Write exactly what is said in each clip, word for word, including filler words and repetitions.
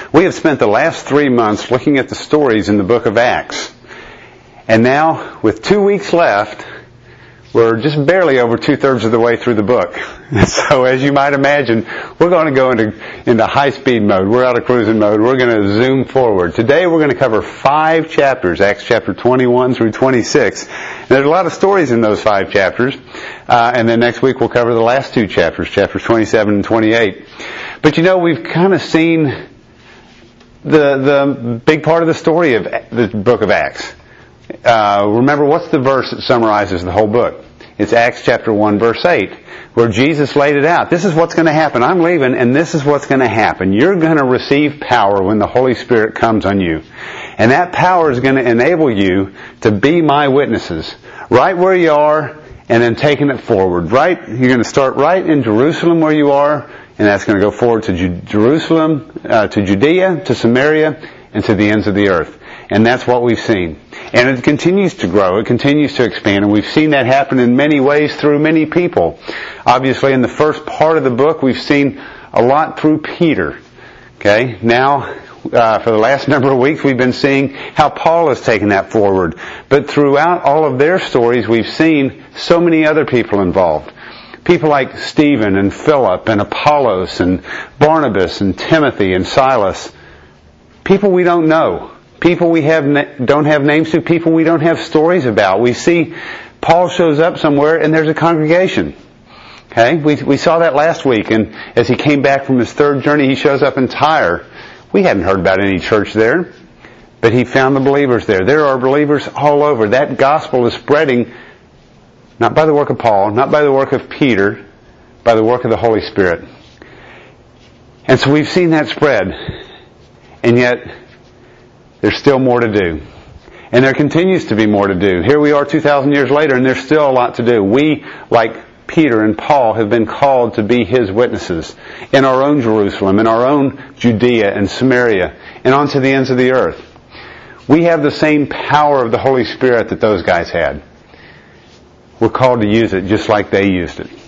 We have spent the last three months looking at the stories in the book of Acts. And now, with two weeks left, we're just barely over two-thirds of the way through the book. So as you might imagine, we're going to go into, into high-speed mode. We're out of cruising mode. We're going to zoom forward. Today we're going to cover five chapters, Acts chapter twenty-one through twenty-six. And there's a lot of stories in those five chapters. Uh, and then next week we'll cover the last two chapters, chapters twenty-seven and twenty-eight. But you know, we've kind of seen the the big part of the story of the book of Acts. Uh, remember, what's the verse that summarizes the whole book? It's Acts chapter one, verse eight, where Jesus laid it out. This is what's going to happen. I'm leaving, and this is what's going to happen. You're going to receive power when the Holy Spirit comes on you. And that power is going to enable you to be my witnesses. Right where you are, and then taking it forward. Right, you're going to start right in Jerusalem where you are, and that's going to go forward to Ju- Jerusalem, uh, to Judea, to Samaria, and to the ends of the earth. And that's what we've seen. And it continues to grow. It continues to expand. And we've seen that happen in many ways through many people. Obviously, in the first part of the book, we've seen a lot through Peter. Okay? Now, uh, for the last number of weeks, we've been seeing how Paul has taken that forward. But throughout all of their stories, we've seen so many other people involved. People like Stephen and Philip and Apollos and Barnabas and Timothy and Silas. People we don't know. People we have don't have names to, people we don't have stories about. We see Paul shows up somewhere and there's a congregation. Okay? We we saw that last week, and as he came back from his third journey, he shows up in Tyre. We hadn't heard about any church there, but he found the believers there. There are believers all over. That gospel is spreading not by the work of Paul, not by the work of Peter, by the work of the Holy Spirit. And so we've seen that spread. And yet, there's still more to do. And there continues to be more to do. Here we are two thousand years later, and there's still a lot to do. We, like Peter and Paul, have been called to be His witnesses in our own Jerusalem, in our own Judea and Samaria, and on to the ends of the earth. We have the same power of the Holy Spirit that those guys had. We're called to use it just like they used it.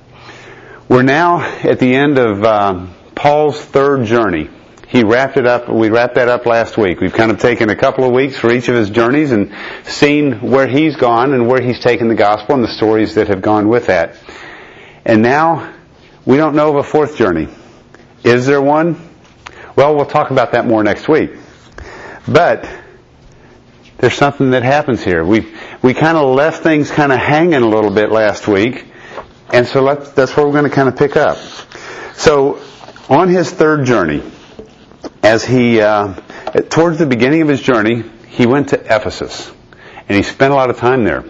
We're now at the end of uh, Paul's third journey. He wrapped it up, we wrapped that up last week. We've kind of taken a couple of weeks for each of his journeys and seen where he's gone and where he's taken the gospel and the stories that have gone with that. And now, we don't know of a fourth journey. Is there one? Well, we'll talk about that more next week. But, there's something that happens here. We we kind of left things kind of hanging a little bit last week, and so let's, that's where we're going to kind of pick up. So, on his third journey, As he, uh, towards the beginning of his journey, he went to Ephesus. And he spent a lot of time there.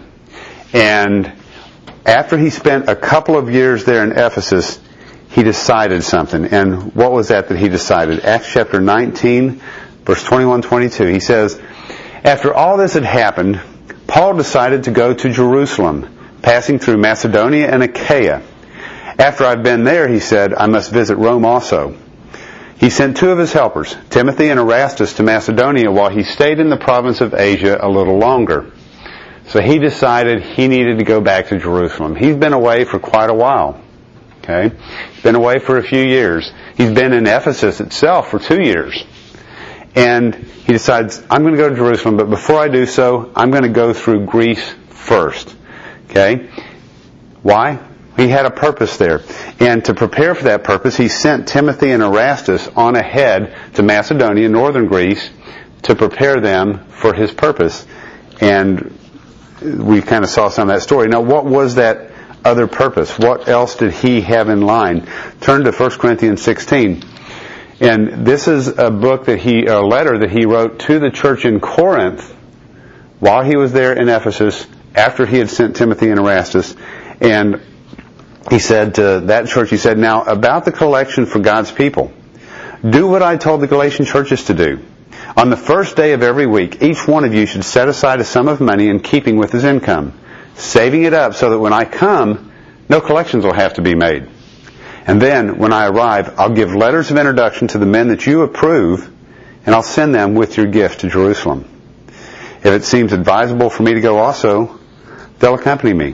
And after he spent a couple of years there in Ephesus, he decided something. And what was that that he decided? Acts chapter nineteen, verse twenty-one, twenty-two. He says, after all this had happened, Paul decided to go to Jerusalem, passing through Macedonia and Achaia. After I've been there, he said, I must visit Rome also. He sent two of his helpers, Timothy and Erastus, to Macedonia while he stayed in the province of Asia a little longer. So he decided he needed to go back to Jerusalem. He's been away for quite a while. Okay? He's been away for a few years. He's been in Ephesus itself for two years. And he decides, I'm going to go to Jerusalem, but before I do so, I'm going to go through Greece first. Okay? Why? He had a purpose there. And to prepare for that purpose, he sent Timothy and Erastus on ahead to Macedonia, northern Greece, to prepare them for his purpose. And we kind of saw some of that story. Now, what was that other purpose? What else did he have in line? Turn to First Corinthians sixteen. And this is a book that he, a letter that he wrote to the church in Corinth while he was there in Ephesus, after he had sent Timothy and Erastus. And he said to that church, he said, now about the collection for God's people, do what I told the Galatian churches to do. On the first day of every week, each one of you should set aside a sum of money in keeping with his income, saving it up so that when I come, no collections will have to be made. And then, when I arrive, I'll give letters of introduction to the men that you approve, and I'll send them with your gift to Jerusalem. If it seems advisable for me to go also, they'll accompany me.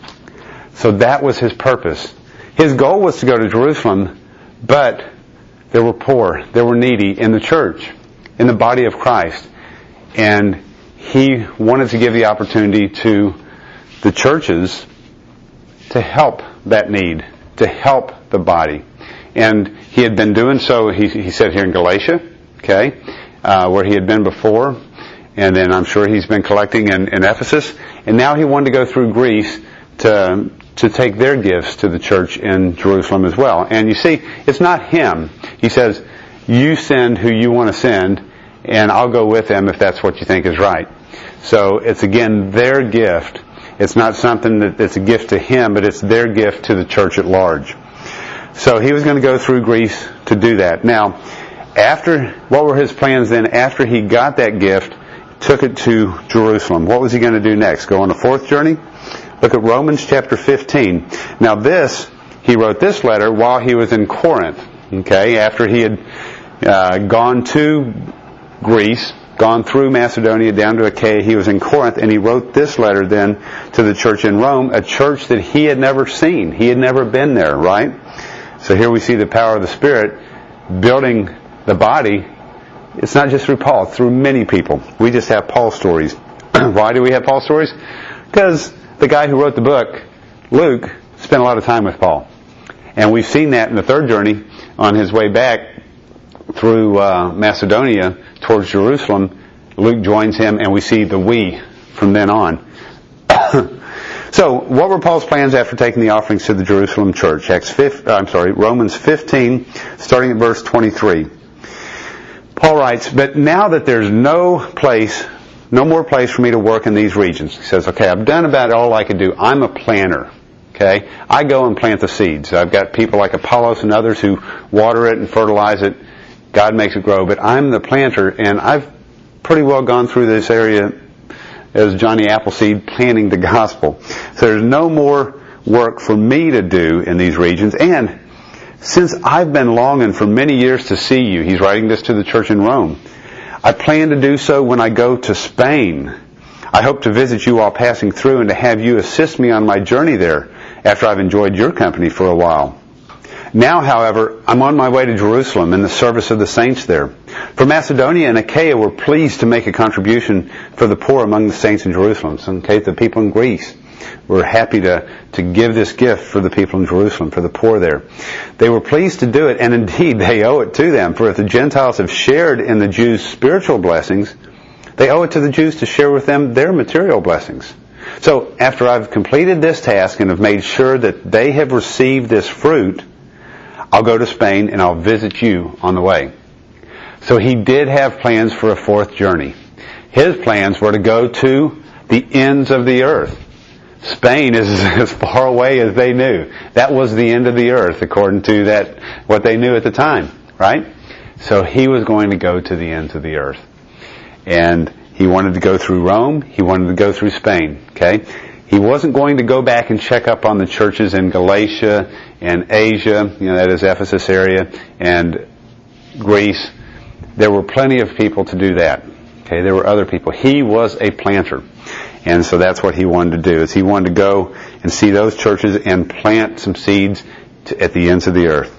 So that was his purpose. His goal was to go to Jerusalem, but there were poor, there were needy in the church, in the body of Christ. And he wanted to give the opportunity to the churches to help that need, to help the body. And he had been doing so, he, he said here in Galatia, okay, uh, where he had been before. And then I'm sure he's been collecting in, in Ephesus. And now he wanted to go through Greece to to take their gifts to the church in Jerusalem as well. And you see, it's not him. He says, you send who you want to send, and I'll go with them if that's what you think is right. So it's again their gift. It's not something that it's a gift to him, but it's their gift to the church at large. So he was going to go through Greece to do that. Now, after, what were his plans then after he got that gift, took it to Jerusalem? What was he going to do next? Go on a fourth journey? Look at Romans chapter fifteen. Now this, he wrote this letter while he was in Corinth. Okay, after he had uh, gone to Greece, gone through Macedonia down to Achaia, he was in Corinth, and he wrote this letter then to the church in Rome, a church that he had never seen. He had never been there, right? So here we see the power of the Spirit building the body. It's not just through Paul, through many people. We just have Paul stories. Why do we have Paul stories? Because the guy who wrote the book, Luke, spent a lot of time with Paul. And we've seen that in the third journey on his way back through uh, Macedonia towards Jerusalem. Luke joins him, and we see the we from then on. So, what were Paul's plans after taking the offerings to the Jerusalem church? Acts five, uh, I'm sorry, Romans fifteen, starting at verse twenty-three. Paul writes, but now that there's no place, no more place for me to work in these regions. He says, okay, I've done about all I can do. I'm a planter. Okay? I go and plant the seeds. I've got people like Apollos and others who water it and fertilize it. God makes it grow. But I'm the planter, and I've pretty well gone through this area as Johnny Appleseed planting the gospel. So there's no more work for me to do in these regions. And since I've been longing for many years to see you, he's writing this to the church in Rome, I plan to do so when I go to Spain. I hope to visit you while passing through and to have you assist me on my journey there after I've enjoyed your company for a while. Now, however, I'm on my way to Jerusalem in the service of the saints there. For Macedonia and Achaia were pleased to make a contribution for the poor among the saints in Jerusalem. So, okay, the people in Greece were happy to, to give this gift for the people in Jerusalem, for the poor there. They were pleased to do it, and indeed they owe it to them. For if the Gentiles have shared in the Jews' spiritual blessings, they owe it to the Jews to share with them their material blessings. So, after I've completed this task and have made sure that they have received this fruit, I'll go to Spain and I'll visit you on the way. So he did have plans for a fourth journey. His plans were to go to the ends of the earth. Spain is as far away as they knew. That was the end of the earth, according to that what they knew at the time, right? So he was going to go to the ends of the earth. And he wanted to go through Rome. He wanted to go through Spain, okay? He wasn't going to go back and check up on the churches in Galatia and Asia, you know, that is Ephesus area, and Greece. There were plenty of people to do that. Okay, there were other people. He was a planter. And so that's what he wanted to do, is he wanted to go and see those churches and plant some seeds to, at the ends of the earth.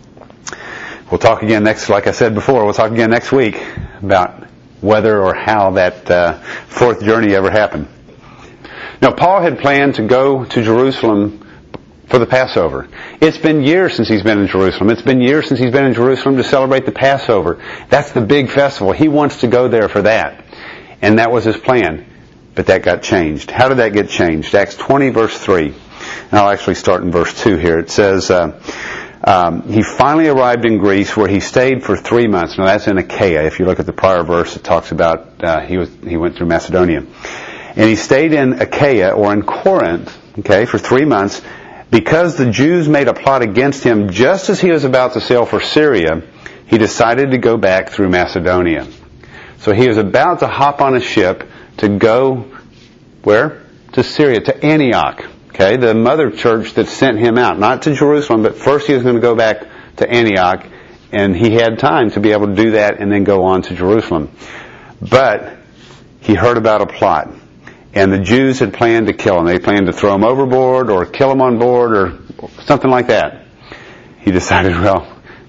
We'll talk again next, like I said before, we'll talk again next week about whether or how that uh, fourth journey ever happened. Now, Paul had planned to go to Jerusalem for the Passover. It's been years since he's been in Jerusalem. It's been years since he's been in Jerusalem to celebrate the Passover. That's the big festival. He wants to go there for that. And that was his plan. But that got changed. How did that get changed? Acts twenty, verse three. And I'll actually start in verse two here. It says, uh, um, he finally arrived in Greece, where he stayed for three months. Now, that's in Achaia. If you look at the prior verse, it talks about uh, he was he went through Macedonia. And he stayed in Achaia, or in Corinth, okay, for three months, because the Jews made a plot against him just as he was about to sail for Syria. He decided to go back through Macedonia. So he was about to hop on a ship to go, where? To Syria, to Antioch. Okay, the mother church that sent him out. Not to Jerusalem, but first he was going to go back to Antioch, and he had time to be able to do that and then go on to Jerusalem. But he heard about a plot. And the Jews had planned to kill him. They planned to throw him overboard or kill him on board or something like that. He decided, well,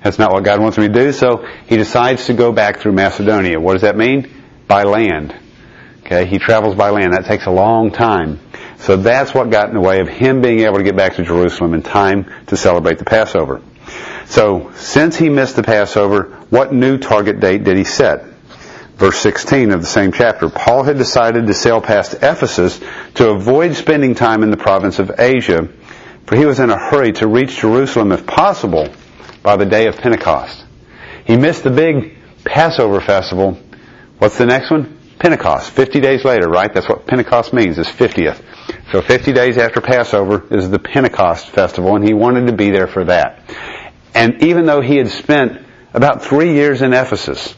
That's not what God wants me to do, so he decides to go back through Macedonia. What does that mean? By land. Okay, he travels by land. That takes a long time. So that's what got in the way of him being able to get back to Jerusalem in time to celebrate the Passover. So, since he missed the Passover, what new target date did he set? Verse sixteen of the same chapter. Paul had decided to sail past Ephesus to avoid spending time in the province of Asia, for he was in a hurry to reach Jerusalem, if possible, by the day of Pentecost. He missed the big Passover festival. What's the next one? Pentecost. Fifty days later, right? That's what Pentecost means, is fiftieth. So fifty days after Passover is the Pentecost festival, and he wanted to be there for that. And even though he had spent about three years in Ephesus,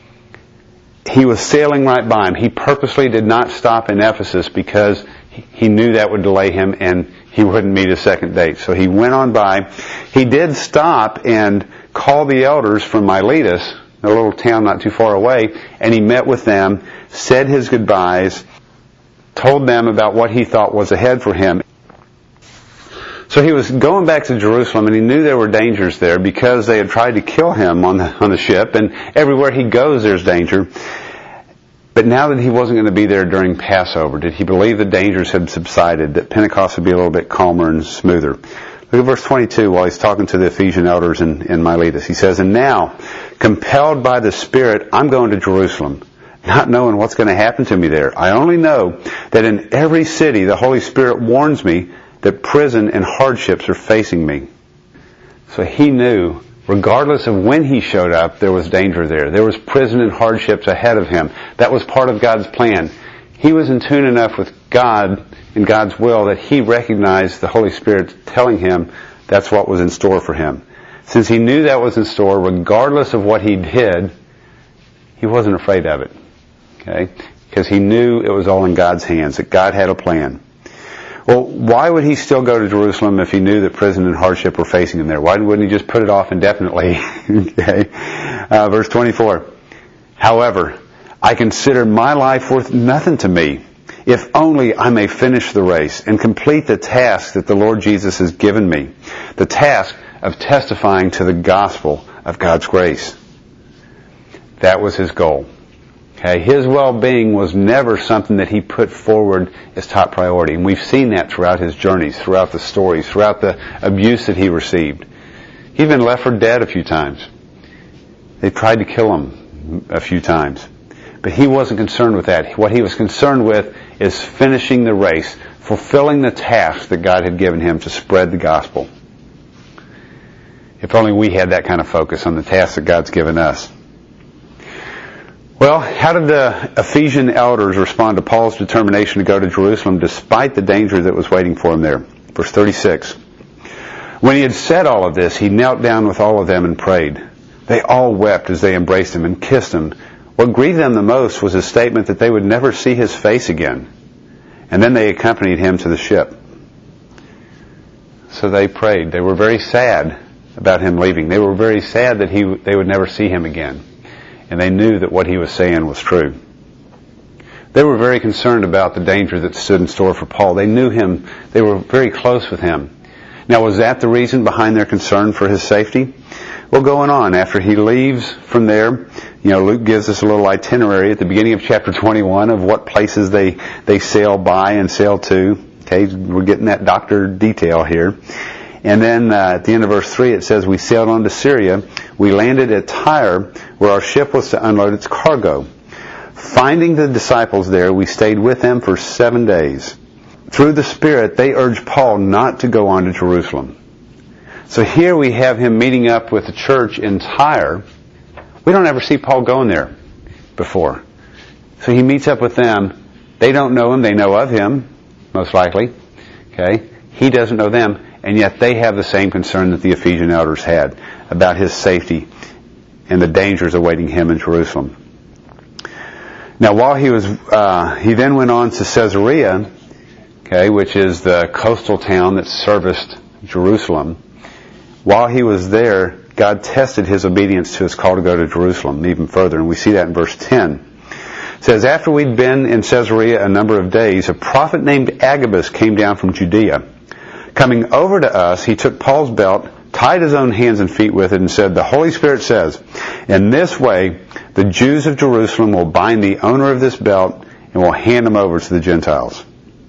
he was sailing right by him. He purposely did not stop in Ephesus because he knew that would delay him and he wouldn't meet his second date. So he went on by. He did stop and call the elders from Miletus, a little town not too far away, and he met with them, said his goodbyes, told them about what he thought was ahead for him. So he was going back to Jerusalem, and he knew there were dangers there because they had tried to kill him on the, on the ship, and everywhere he goes there's danger. But now that he wasn't going to be there during Passover, did he believe the dangers had subsided, that Pentecost would be a little bit calmer and smoother? Look at verse twenty-two while he's talking to the Ephesian elders in, in Miletus. He says, "And now, compelled by the Spirit, I'm going to Jerusalem, not knowing what's going to happen to me there. I only know that in every city the Holy Spirit warns me that prison and hardships are facing me." So he knew, regardless of when he showed up, there was danger there. There was prison and hardships ahead of him. That was part of God's plan. He was in tune enough with God and God's will that he recognized the Holy Spirit telling him that's what was in store for him. Since he knew that was in store, regardless of what he did, he wasn't afraid of it. Okay? Because he knew it was all in God's hands, that God had a plan. Well, why would he still go to Jerusalem if he knew that prison and hardship were facing him there? Why wouldn't he just put it off indefinitely? Okay, uh, verse twenty-four. "However, I consider my life worth nothing to me, if only I may finish the race and complete the task that the Lord Jesus has given me, the task of testifying to the gospel of God's grace." That was his goal. Okay, his well-being was never something that he put forward as top priority. And we've seen that throughout his journeys, throughout the stories, throughout the abuse that he received. He's been left for dead a few times. They tried to kill him a few times. But he wasn't concerned with that. What he was concerned with is finishing the race, fulfilling the task that God had given him to spread the gospel. If only we had that kind of focus on the task that God's given us. Well, how did the Ephesian elders respond to Paul's determination to go to Jerusalem despite the danger that was waiting for him there? Verse thirty-six. "When he had said all of this, he knelt down with all of them and prayed. They all wept as they embraced him and kissed him. What grieved them the most was his statement that they would never see his face again. And then they accompanied him to the ship." So they prayed. They were very sad about him leaving. They were very sad that he they would never see him again. And they knew that what he was saying was true. They were very concerned about the danger that stood in store for Paul. They knew him. They were very close with him. Now, was that the reason behind their concern for his safety? Well, going on, after he leaves from there, you know, Luke gives us a little itinerary at the beginning of chapter twenty-one of what places they, they sail by and sail to. Okay, we're getting that doctor detail here. And then uh, at the end of verse three it says, "We sailed on to Syria. We landed at Tyre, where our ship was to unload its cargo. Finding the disciples there, we stayed with them for seven days. Through the Spirit, they urged Paul not to go on to Jerusalem." So here we have him meeting up with the church in Tyre. We don't ever see Paul going there before. So he meets up with them. They don't know him. They know of him, most likely. Okay? He doesn't know them. And yet they have the same concern that the Ephesian elders had about his safety and the dangers awaiting him in Jerusalem. Now, while he was, uh, he then went on to Caesarea, okay, which is the coastal town that serviced Jerusalem. While he was there, God tested his obedience to his call to go to Jerusalem even further, and we see that in verse ten. It says, "After we'd been in Caesarea a number of days, a prophet named Agabus came down from Judea. Coming over to us, he took Paul's belt, tied his own hands and feet with it, and said, "The Holy Spirit says, in this way the Jews of Jerusalem will bind the owner of this belt and will hand him over to the Gentiles."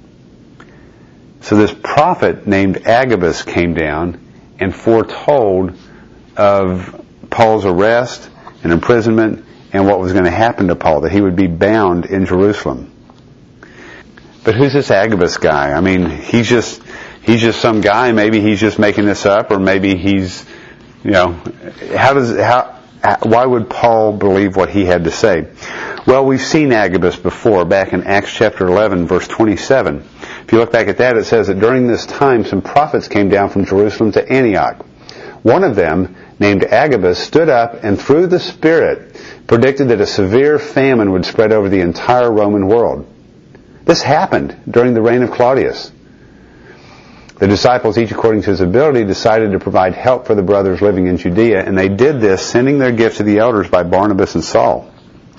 So this prophet named Agabus came down and foretold of Paul's arrest and imprisonment and what was going to happen to Paul, that he would be bound in Jerusalem. But who's this Agabus guy? I mean, he's just he's just some guy. Maybe he's just making this up, or maybe he's, you know, how does how why would Paul believe what he had to say? Well, we've seen Agabus before, back in Acts chapter eleven, verse twenty-seven. If you look back at that, it says that during this time some prophets came down from Jerusalem to Antioch. One of them, named Agabus, stood up and through the Spirit predicted that a severe famine would spread over the entire Roman world. This happened during the reign of Claudius. The disciples, each according to his ability, decided to provide help for the brothers living in Judea, and they did this, sending their gifts to the elders by Barnabas and Saul.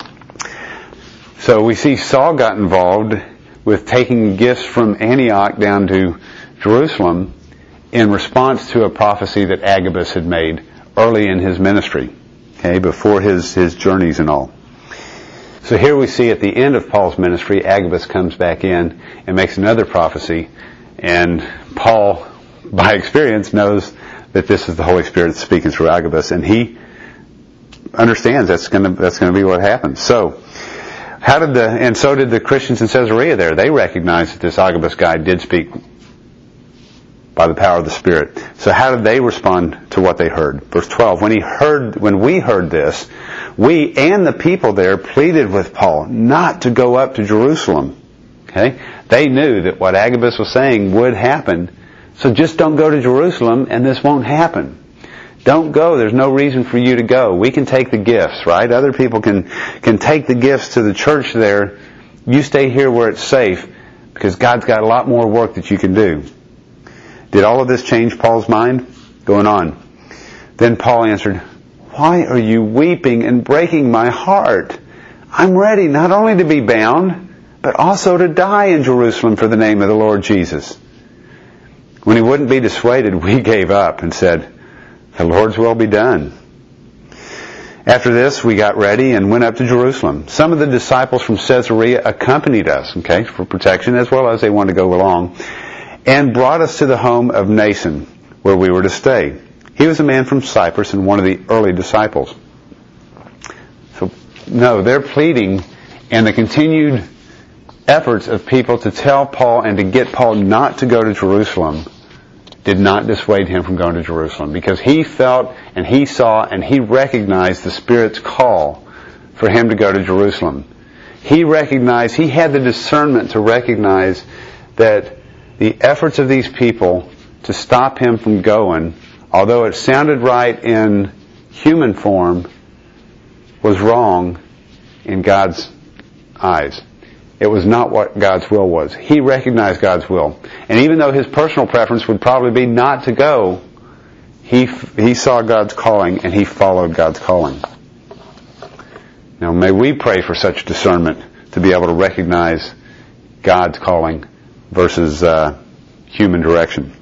So we see Saul got involved with taking gifts from Antioch down to Jerusalem in response to a prophecy that Agabus had made early in his ministry, okay, before his, his journeys and all. So here we see at the end of Paul's ministry, Agabus comes back in and makes another prophecy, and Paul, by experience, knows that this is the Holy Spirit speaking through Agabus, and he understands that's going to that's going to be what happens. So, how did the and so did the Christians in Caesarea there. They recognized that this Agabus guy did speak by the power of the Spirit. So how did they respond to what they heard? Verse twelve, when he heard, when we heard this, we and the people there pleaded with Paul not to go up to Jerusalem. Okay? They knew that what Agabus was saying would happen. So just don't go to Jerusalem and this won't happen. Don't go. There's no reason for you to go. We can take the gifts, right? Other people can, can take the gifts to the church there. You stay here where it's safe because God's got a lot more work that you can do. Did all of this change Paul's mind? Going on. Then Paul answered, "Why are you weeping and breaking my heart? I'm ready not only to be bound, but also to die in Jerusalem for the name of the Lord Jesus." When he wouldn't be dissuaded, we gave up and said, "The Lord's will be done." After this, we got ready and went up to Jerusalem. Some of the disciples from Caesarea accompanied us, okay, for protection, as well as they wanted to go along, and brought us to the home of Nason, where we were to stay. He was a man from Cyprus and one of the early disciples. So, no, they're pleading, and the continued efforts of people to tell Paul and to get Paul not to go to Jerusalem did not dissuade him from going to Jerusalem, because he felt and he saw and he recognized the Spirit's call for him to go to Jerusalem. He recognized, he had the discernment to recognize that the efforts of these people to stop him from going, although it sounded right in human form, was wrong in God's eyes. It was not what God's will was. He recognized God's will. And even though his personal preference would probably be not to go, he he saw God's calling and he followed God's calling. Now may we pray for such discernment to be able to recognize God's calling versus uh, human direction.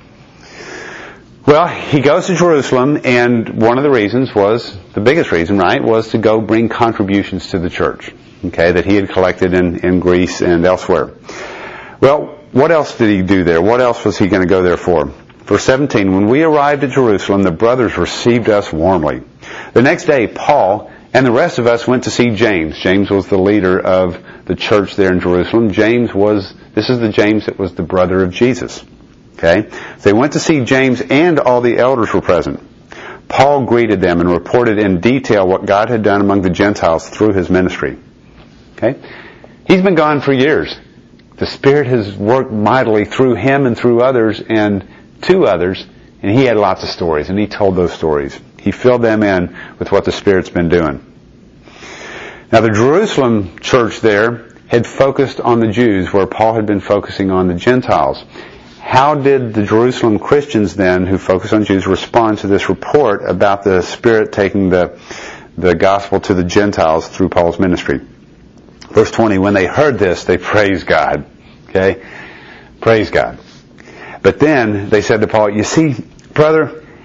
Well, he goes to Jerusalem, and one of the reasons was, the biggest reason, right, was to go bring contributions to the church, okay, that he had collected in, in Greece and elsewhere. Well, what else did he do there? What else was he going to go there for? Verse seventeen, when we arrived at Jerusalem, the brothers received us warmly. The next day, Paul and the rest of us went to see James. James was the leader of the church there in Jerusalem. James was, this is the James that was the brother of Jesus. Okay? They went to see James, and all the elders were present. Paul greeted them and reported in detail what God had done among the Gentiles through his ministry. Okay? He's been gone for years. The Spirit has worked mightily through him and through others and to others, and he had lots of stories, and he told those stories. He filled them in with what the Spirit's been doing. Now, the Jerusalem church there had focused on the Jews, where Paul had been focusing on the Gentiles. How did the Jerusalem Christians then, who focus on Jews, respond to this report about the Spirit taking the, the gospel to the Gentiles through Paul's ministry? Verse twenty, when they heard this, they praised God. Okay? Praise God. But then they said to Paul, "You see, brother,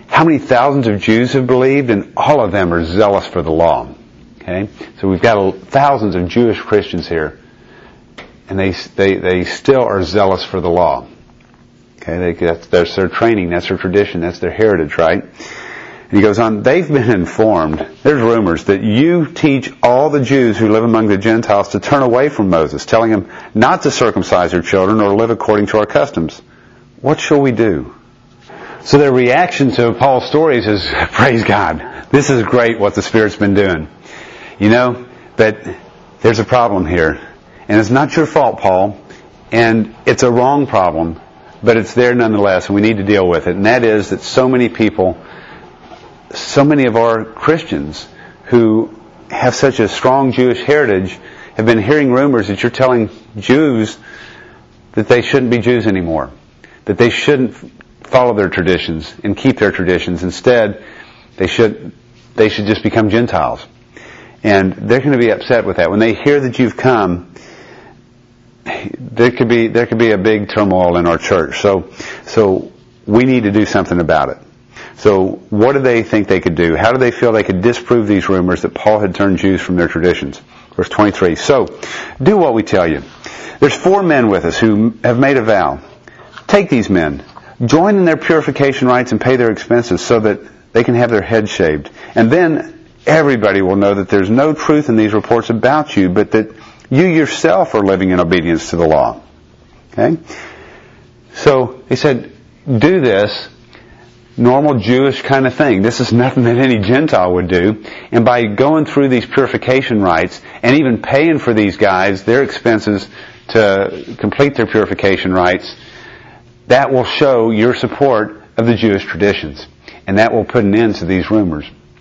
how many thousands of Jews have believed, and all of them are zealous for the law. Okay, so we've got thousands of Jewish Christians here, and they they they still are zealous for the law. Okay, they, that's, that's their training, that's their tradition, that's their heritage, right? And he goes on, they've been informed, there's rumors, that you teach all the Jews who live among the Gentiles to turn away from Moses, telling them not to circumcise their children or live according to our customs. What shall we do? So their reaction to Paul's stories is, praise God, this is great what the Spirit's been doing. You know, but there's a problem here. And it's not your fault, Paul, and it's a wrong problem, but it's there nonetheless, and we need to deal with it. And that is that so many people, so many of our Christians who have such a strong Jewish heritage have been hearing rumors that you're telling Jews that they shouldn't be Jews anymore, that they shouldn't follow their traditions and keep their traditions. Instead, they should they should just become Gentiles. And they're going to be upset with that. When they hear that you've come, there could be there could be a big turmoil in our church. So so we need to do something about it. So what do they think they could do? How do they feel they could disprove these rumors that Paul had turned Jews from their traditions? Verse twenty-three. So, do what we tell you. There's four men with us who have made a vow. Take these men, join in their purification rites and pay their expenses so that they can have their heads shaved. And then everybody will know that there's no truth in these reports about you, but that you yourself are living in obedience to the law. Okay? So, they said, do this. Normal Jewish kind of thing. This is nothing that any Gentile would do. And by going through these purification rites and even paying for these guys their expenses to complete their purification rites, that will show your support of the Jewish traditions. And that will put an end to these rumors.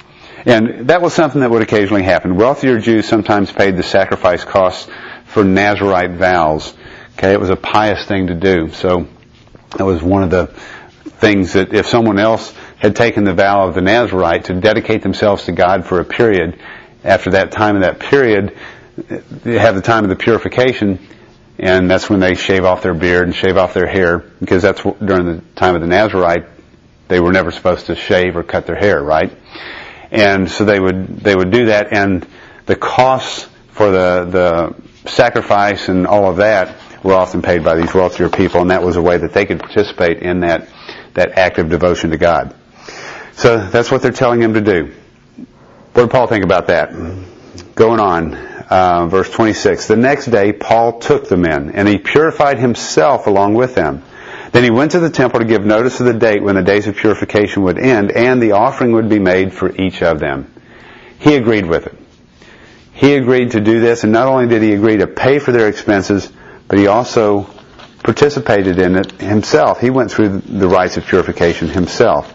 And that was something that would occasionally happen. Wealthier Jews sometimes paid the sacrifice costs for Nazirite vows. Okay, it was a pious thing to do. So that was one of the things that if someone else had taken the vow of the Nazirite to dedicate themselves to God for a period, after that time of that period, they have the time of the purification, and that's when they shave off their beard and shave off their hair, because that's during the time of the Nazirite, they were never supposed to shave or cut their hair, right? And so they would they would do that, and the costs for the the sacrifice and all of that were often paid by these wealthier people, and that was a way that they could participate in that that act of devotion to God. So that's what they're telling him to do. What did Paul think about that? Going on, uh, verse twenty-six. The next day Paul took the men, and he purified himself along with them. Then he went to the temple to give notice of the date when the days of purification would end, and the offering would be made for each of them. He agreed with it. He agreed to do this, and not only did he agree to pay for their expenses, but he also participated in it himself. He went through the rites of purification himself.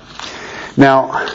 Now,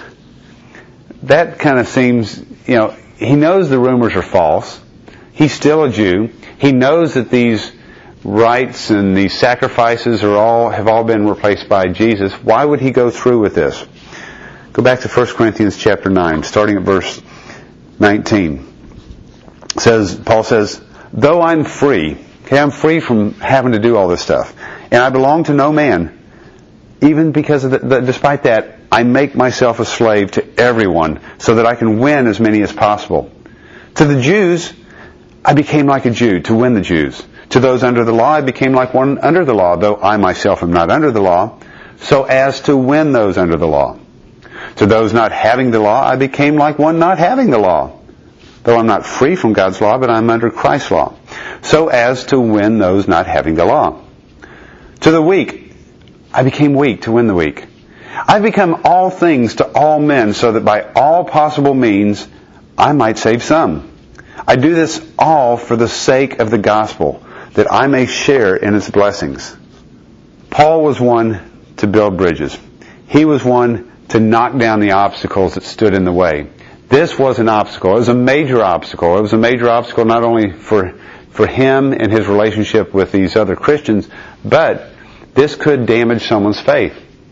that kind of seems, you know, he knows the rumors are false. He's still a Jew. He knows that these rites and these sacrifices are all have all been replaced by Jesus. Why would he go through with this? Go back to First Corinthians chapter nine, starting at verse nineteen. It says, Paul says, though I'm free, okay, I'm free from having to do all this stuff, and I belong to no man, even because of the, the, despite that, I make myself a slave to everyone so that I can win as many as possible. To the Jews, I became like a Jew to win the Jews. To those under the law, I became like one under the law, though I myself am not under the law, so as to win those under the law. To those not having the law, I became like one not having the law, though I'm not free from God's law, but I'm under Christ's law, so as to win those not having the law. To the weak, I became weak to win the weak. I've become all things to all men, so that by all possible means I might save some. I do this all for the sake of the gospel, that I may share in its blessings. Paul was one to build bridges. He was one to knock down the obstacles that stood in the way. This was an obstacle. It was a major obstacle. It was a major obstacle not only for for him and his relationship with these other Christians, but this could damage someone's faith.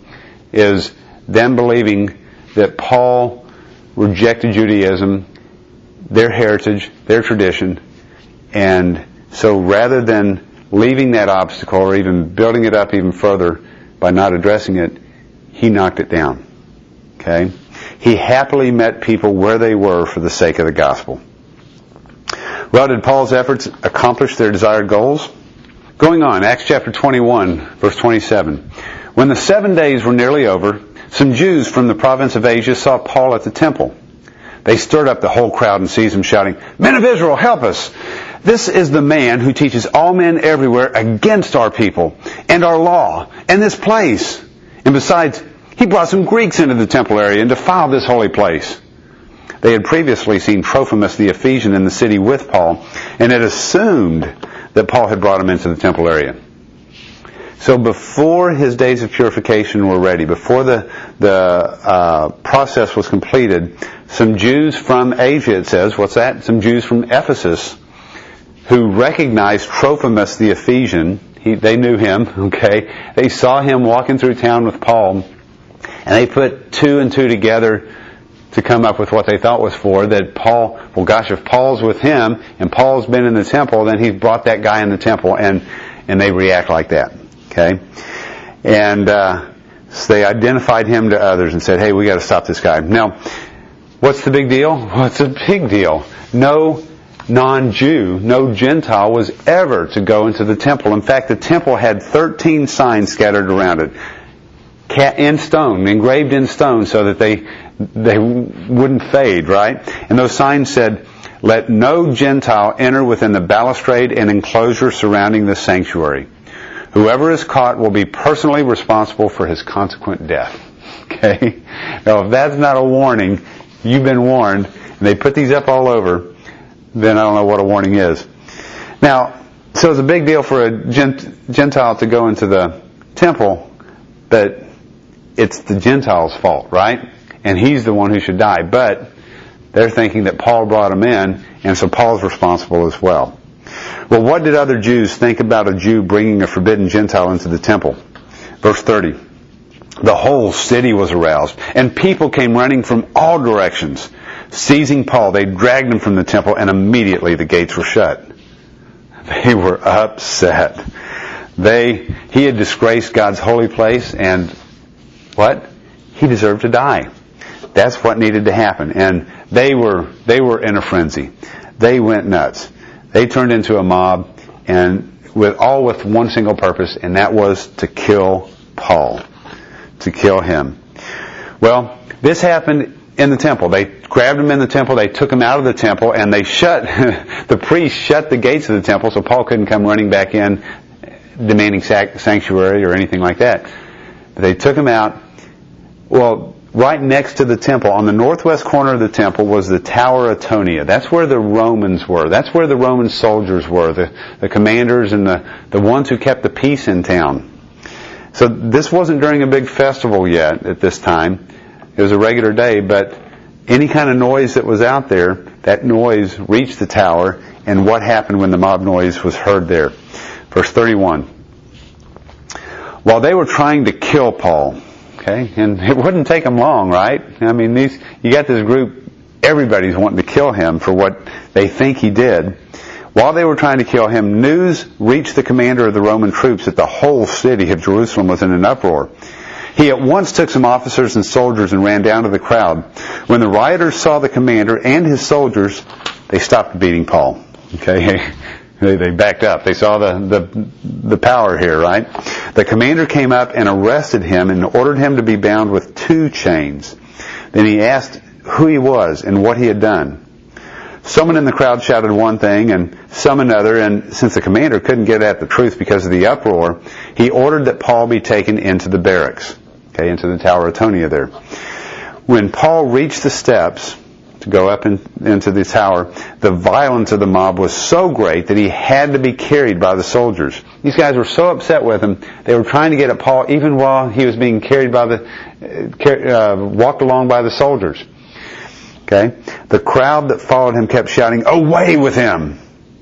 Is them believing that Paul rejected Judaism, their heritage, their tradition, and so rather than leaving that obstacle or even building it up even further by not addressing it, he knocked it down. Okay? He happily met people where they were for the sake of the gospel. Well, did Paul's efforts accomplish their desired goals? Going on, Acts chapter twenty-one, verse twenty-seven. When the seven days were nearly over, some Jews from the province of Asia saw Paul at the temple. They stirred up the whole crowd and seized him, shouting, "Men of Israel, help us! This is the man who teaches all men everywhere against our people and our law and this place. And besides, he brought some Greeks into the temple area and defiled this holy place." They had previously seen Trophimus the Ephesian in the city with Paul and had assumed that Paul had brought him into the temple area. So before his days of purification were ready, before the, the uh, process was completed, some Jews from Asia, it says, what's that? Some Jews from Ephesus who recognized Trophimus the Ephesian. He, they knew him, okay? They saw him walking through town with Paul, and they put two and two together to come up with what they thought was for, that Paul, well gosh, if Paul's with him, and Paul's been in the temple, then he's brought that guy in the temple, and, and they react like that, okay? And uh, so they identified him to others and said, hey, we got to stop this guy. Now, what's the big deal? Well, it's a big deal. No non-Jew, no Gentile was ever to go into the temple. In fact, the temple had thirteen signs scattered around it, in stone, engraved in stone, so that they they wouldn't fade, right? And those signs said, "Let no Gentile enter within the balustrade and enclosure surrounding the sanctuary. Whoever is caught will be personally responsible for his consequent death." Okay? Now, if that's not a warning, you've been warned, and they put these up all over, then I don't know what a warning is. Now, so it's a big deal for a Gentile to go into the temple, but it's the Gentile's fault, right? And he's the one who should die. But they're thinking that Paul brought him in, and so Paul's responsible as well. Well, what did other Jews think about a Jew bringing a forbidden Gentile into the temple? Verse thirty. The whole city was aroused, and people came running from all directions. Seizing Paul, they dragged him from the temple, and immediately the gates were shut. They were upset. They, he had disgraced God's holy place, and what? He deserved to die. That's what needed to happen. And they were, they were in a frenzy. They went nuts. They turned into a mob, and with all with one single purpose, and that was to kill Paul. To kill him. Well, this happened in the temple. They grabbed him in the temple, they took him out of the temple, and they shut, the priests shut the gates of the temple so Paul couldn't come running back in demanding sanctuary or anything like that. They took him out. Well, right next to the temple, on the northwest corner of the temple, was the Tower Antonia. That's where the Romans were. That's where the Roman soldiers were, the, the commanders and the, the ones who kept the peace in town. So this wasn't during a big festival yet at this time. It was a regular day, but any kind of noise that was out there, that noise reached the tower, and what happened when the mob noise was heard there? Verse thirty-one. While they were trying to kill Paul, okay, and it wouldn't take them long, right? I mean, these, you got this group, everybody's wanting to kill him for what they think he did. While they were trying to kill him, news reached the commander of the Roman troops that the whole city of Jerusalem was in an uproar. He at once took some officers and soldiers and ran down to the crowd. When the rioters saw the commander and his soldiers, they stopped beating Paul. Okay, they, they backed up. They saw the, the the power here, right? The commander came up and arrested him and ordered him to be bound with two chains. Then he asked who he was and what he had done. Someone in the crowd shouted one thing and some another, and since the commander couldn't get at the truth because of the uproar, he ordered that Paul be taken into the barracks, okay, into the Tower Antonia there. When Paul reached the steps to go up in, into the tower, the violence of the mob was so great that he had to be carried by the soldiers. These guys were so upset with him, they were trying to get at Paul even while he was being carried by the, uh, walked along by the soldiers. Okay? The crowd that followed him kept shouting, "Away with him!"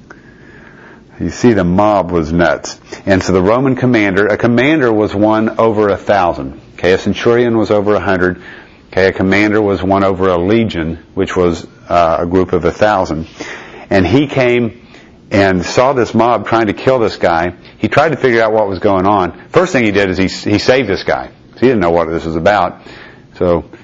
You see, the mob was nuts. And so the Roman commander, a commander was one over a thousand. Okay, a centurion was over a hundred. Okay, a commander was one over a legion, which was uh, a group of a thousand. And he came and saw this mob trying to kill this guy. He tried to figure out what was going on. First thing he did is he he saved this guy. He didn't know what this was about. So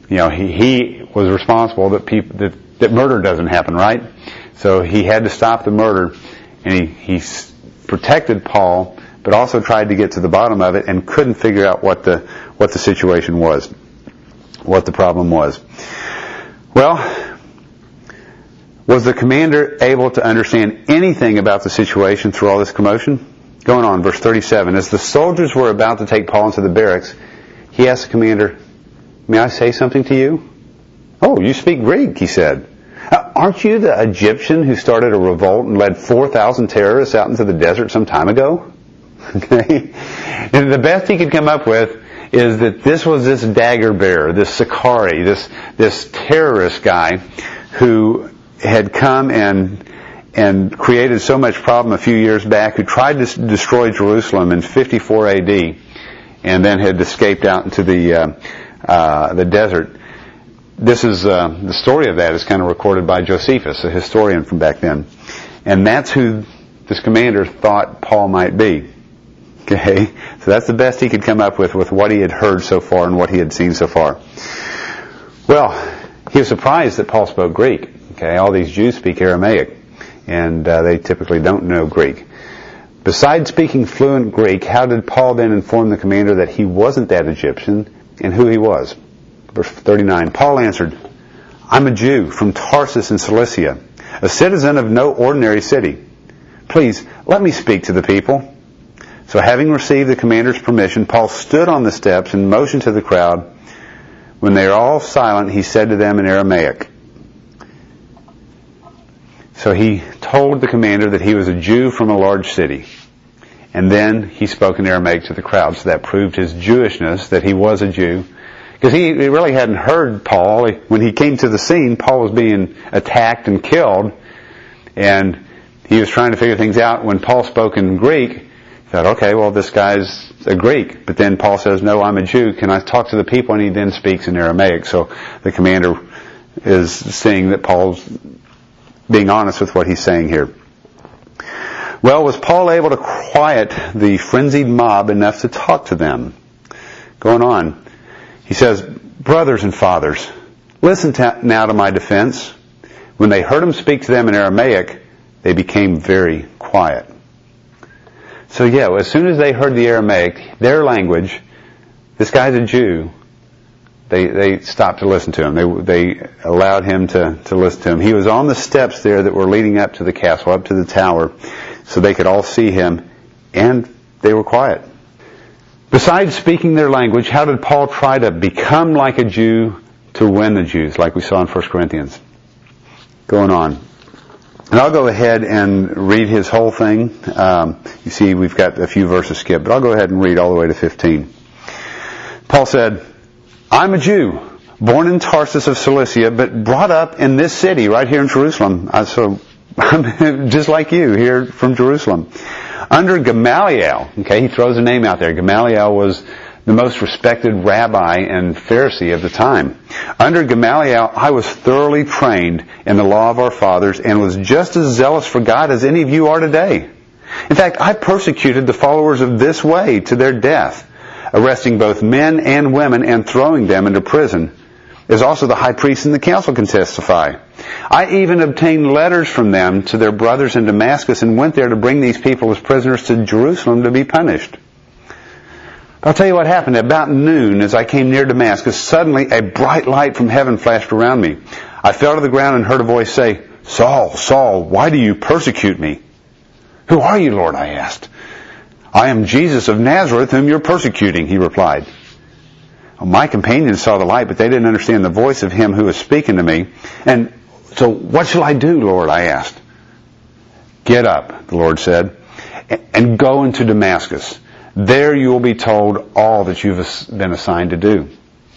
you know, he, he was responsible that people, that, that murder doesn't happen, right? So he had to stop the murder, and he, he protected Paul, but also tried to get to the bottom of it and couldn't figure out what the, what the situation was, what the problem was. Well, was the commander able to understand anything about the situation through all this commotion? Going on, verse thirty-seven. As the soldiers were about to take Paul into the barracks, he asked the commander, "May I say something to you?" "Oh, you speak Greek," he said. "Aren't you the Egyptian who started a revolt and led four thousand terrorists out into the desert some time ago?" Okay? And the best he could come up with is that this was this dagger bearer, this Sicarii, this, this terrorist guy who had come and and created so much problem a few years back, who tried to destroy Jerusalem in fifty-four A D and then had escaped out into the uh, uh, the desert. This is uh, the story of that is kind of recorded by Josephus, a historian from back then, and that's who this commander thought Paul might be. Okay, so that's the best he could come up with with what he had heard so far and what he had seen so far. Well, he was surprised that Paul spoke Greek. Okay, all these Jews speak Aramaic, and uh, they typically don't know Greek. Besides speaking fluent Greek, how did Paul then inform the commander that he wasn't that Egyptian and who he was? Verse thirty-nine, Paul answered, "I'm a Jew from Tarsus in Cilicia, a citizen of no ordinary city. Please, let me speak to the people." So having received the commander's permission, Paul stood on the steps and motioned to the crowd. When they were all silent, he said to them in Aramaic. So he told the commander that he was a Jew from a large city. And then he spoke in Aramaic to the crowd. So that proved his Jewishness, that he was a Jew. Because he, he really hadn't heard Paul. When he came to the scene, Paul was being attacked and killed. And he was trying to figure things out. When Paul spoke in Greek, he thought, okay, well, this guy's a Greek. But then Paul says, no, I'm a Jew. Can I talk to the people? And he then speaks in Aramaic. So the commander is seeing that Paul's being honest with what he's saying here. Well, was Paul able to quiet the frenzied mob enough to talk to them? Going on, he says, "Brothers and fathers, listen to, now to my defense." When they heard him speak to them in Aramaic, they became very quiet. So yeah, as soon as they heard the Aramaic, their language, this guy's a Jew, They they stopped to listen to him. They they allowed him to, to listen to him. He was on the steps there that were leading up to the castle, up to the tower, so they could all see him, and they were quiet. Besides speaking their language, how did Paul try to become like a Jew to win the Jews, like we saw in First Corinthians? Going on. And I'll go ahead and read his whole thing. Um, you see, we've got a few verses skipped, but I'll go ahead and read all the way to fifteen. Paul said, "I'm a Jew, born in Tarsus of Cilicia, but brought up in this city right here in Jerusalem." Uh, so I'm just like you, here from Jerusalem. Under Gamaliel, okay, he throws a name out there. Gamaliel was the most respected rabbi and Pharisee of the time. Under Gamaliel, I was thoroughly trained in the law of our fathers and was just as zealous for God as any of you are today. In fact, I persecuted the followers of this way to their death, arresting both men and women and throwing them into prison, as also the high priest and the council can testify. I even obtained letters from them to their brothers in Damascus and went there to bring these people as prisoners to Jerusalem to be punished. I'll tell you what happened. About noon, as I came near Damascus, suddenly a bright light from heaven flashed around me. I fell to the ground and heard a voice say, "Saul, Saul, why do you persecute me?" "Who are you, Lord?" I asked. "I am Jesus of Nazareth, whom you're persecuting," he replied. Well, my companions saw the light, but they didn't understand the voice of him who was speaking to me. "And so what shall I do, Lord?" I asked. "Get up," the Lord said, "and go into Damascus. There you will be told all that you've been assigned to do."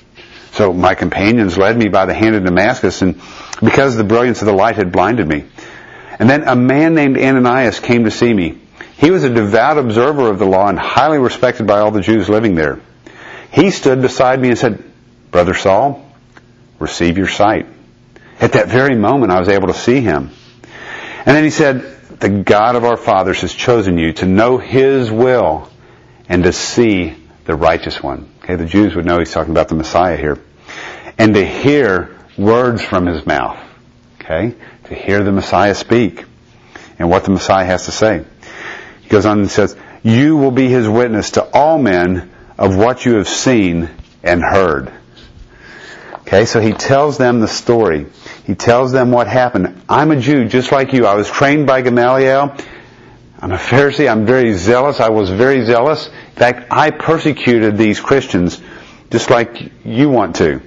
So my companions led me by the hand to Damascus, and because the brilliance of the light had blinded me. And then a man named Ananias came to see me. He was a devout observer of the law and highly respected by all the Jews living there. He stood beside me and said, "Brother Saul, receive your sight." At that very moment, I was able to see him. And then he said, "The God of our fathers has chosen you to know His will and to see the righteous one." Okay, the Jews would know he's talking about the Messiah here. and to hear words from His mouth. Okay? To hear the Messiah speak and what the Messiah has to say. He goes on and says, you will be His witness to all men of what you have seen and heard. Okay, so He tells them the story. He tells them what happened. I'm a Jew just like you. I was trained by Gamaliel. I'm a Pharisee. I'm very zealous. I was very zealous. In fact, I persecuted these Christians just like you want to.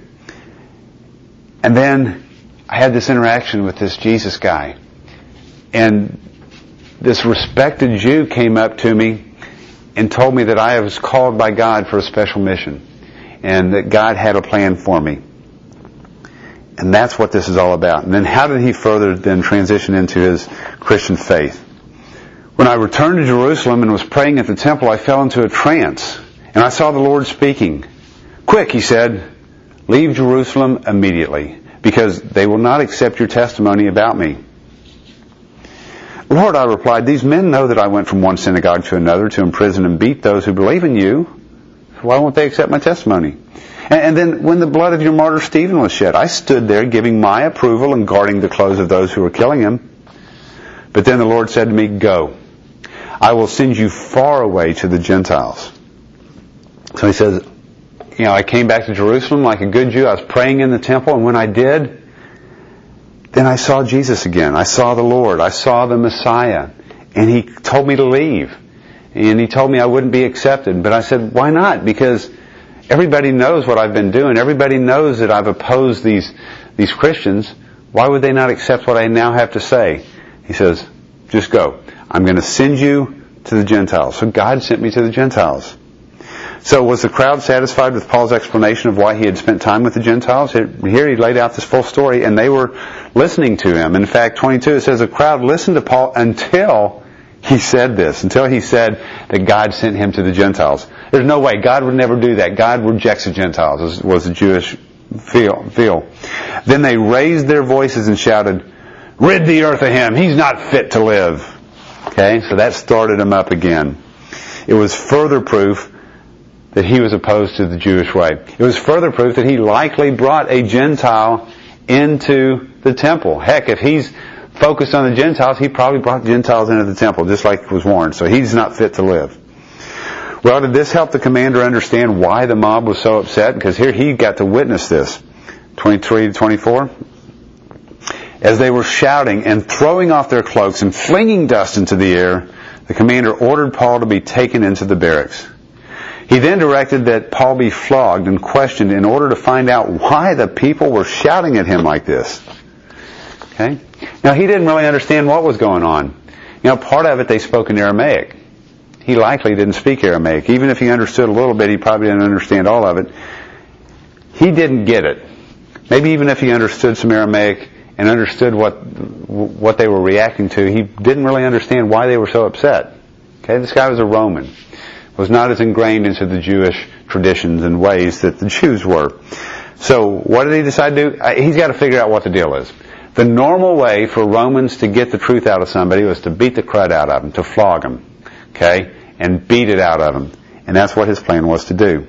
And then I had this interaction with this Jesus guy. And this respected Jew came up to me and told me that I was called by God for a special mission. And that God had a plan for me. And that's what this is all about. And then how did he further then transition into his Christian faith? When I returned to Jerusalem and was praying at the temple, I fell into a trance. And I saw the Lord speaking. Quick, He said, leave Jerusalem immediately, because they will not accept your testimony about me. Lord, I replied, these men know that I went from one synagogue to another to imprison and beat those who believe in you. Why won't they accept my testimony? And then when the blood of your martyr Stephen was shed, I stood there giving my approval and guarding the clothes of those who were killing him. But then the Lord said to me, go. I will send you far away to the Gentiles. So He says, you know, I came back to Jerusalem like a good Jew. I was praying in the temple, and when I did, then I saw Jesus again. I saw the Lord. I saw the Messiah. And He told me to leave. And He told me I wouldn't be accepted. But I said, why not? Because everybody knows what I've been doing. Everybody knows that I've opposed these, these Christians. Why would they not accept what I now have to say? He says, just go. I'm going to send you to the Gentiles. So God sent me to the Gentiles. So was the crowd satisfied with Paul's explanation of why he had spent time with the Gentiles? Here he laid out this full story, and they were listening to him. In fact, twenty-two, it says the crowd listened to Paul until he said this, until he said that God sent him to the Gentiles. There's no way. God would never do that. God rejects the Gentiles, was the Jewish feel. feel. Then they raised their voices and shouted, rid the earth of him. He's not fit to live. Okay, so that started him up again. It was further proof that he was opposed to the Jewish way. It was further proof that he likely brought a Gentile into the temple. Heck, if he's focused on the Gentiles, he probably brought Gentiles into the temple, just like was warned. So he's not fit to live. Well, did this help the commander understand why the mob was so upset? Because here he got to witness this. twenty-three to twenty-four. As they were shouting and throwing off their cloaks and flinging dust into the air, the commander ordered Paul to be taken into the barracks. He then directed that Paul be flogged and questioned in order to find out why the people were shouting at him like this. Okay? Now, he didn't really understand what was going on. You know, part of it they spoke in Aramaic. He likely didn't speak Aramaic. Even if he understood a little bit, he probably didn't understand all of it. He didn't get it. Maybe even if he understood some Aramaic and understood what what they were reacting to, he didn't really understand why they were so upset. Okay, this guy was a Roman. Was not as ingrained into the Jewish traditions and ways that the Jews were. So what did he decide to do? He's got to figure out what the deal is. The normal way for Romans to get the truth out of somebody was to beat the crud out of them, to flog them, okay, and beat it out of them. And that's what his plan was to do.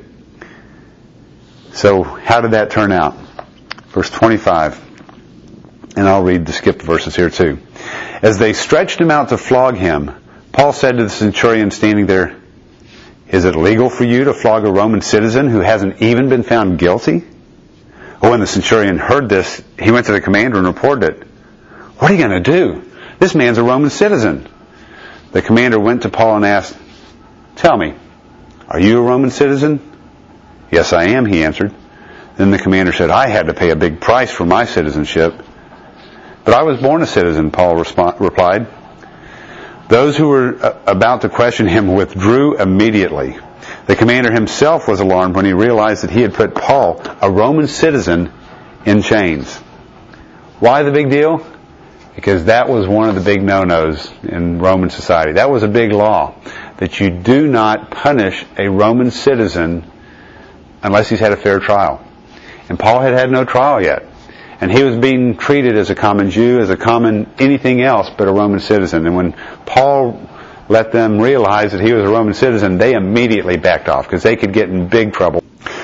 So how did that turn out? Verse twenty-five. And I'll read the skipped verses here too. As they stretched him out to flog him, Paul said to the centurion standing there, is it legal for you to flog a Roman citizen who hasn't even been found guilty? Oh, when the centurion heard this, he went to the commander and reported it. What are you going to do? This man's a Roman citizen. The commander went to Paul and asked, tell me, are you a Roman citizen? Yes, I am, he answered. Then the commander said, I had to pay a big price for my citizenship. But I was born a citizen, Paul resp- replied. Those who were about to question him withdrew immediately. The commander himself was alarmed when he realized that he had put Paul, a Roman citizen, in chains. Why the big deal? Because that was one of the big no-nos in Roman society. That was a big law, that you do not punish a Roman citizen unless he's had a fair trial. And Paul had had no trial yet. And he was being treated as a common Jew, as a common anything else but a Roman citizen. And when Paul let them realize that he was a Roman citizen, they immediately backed off because they could get in big trouble.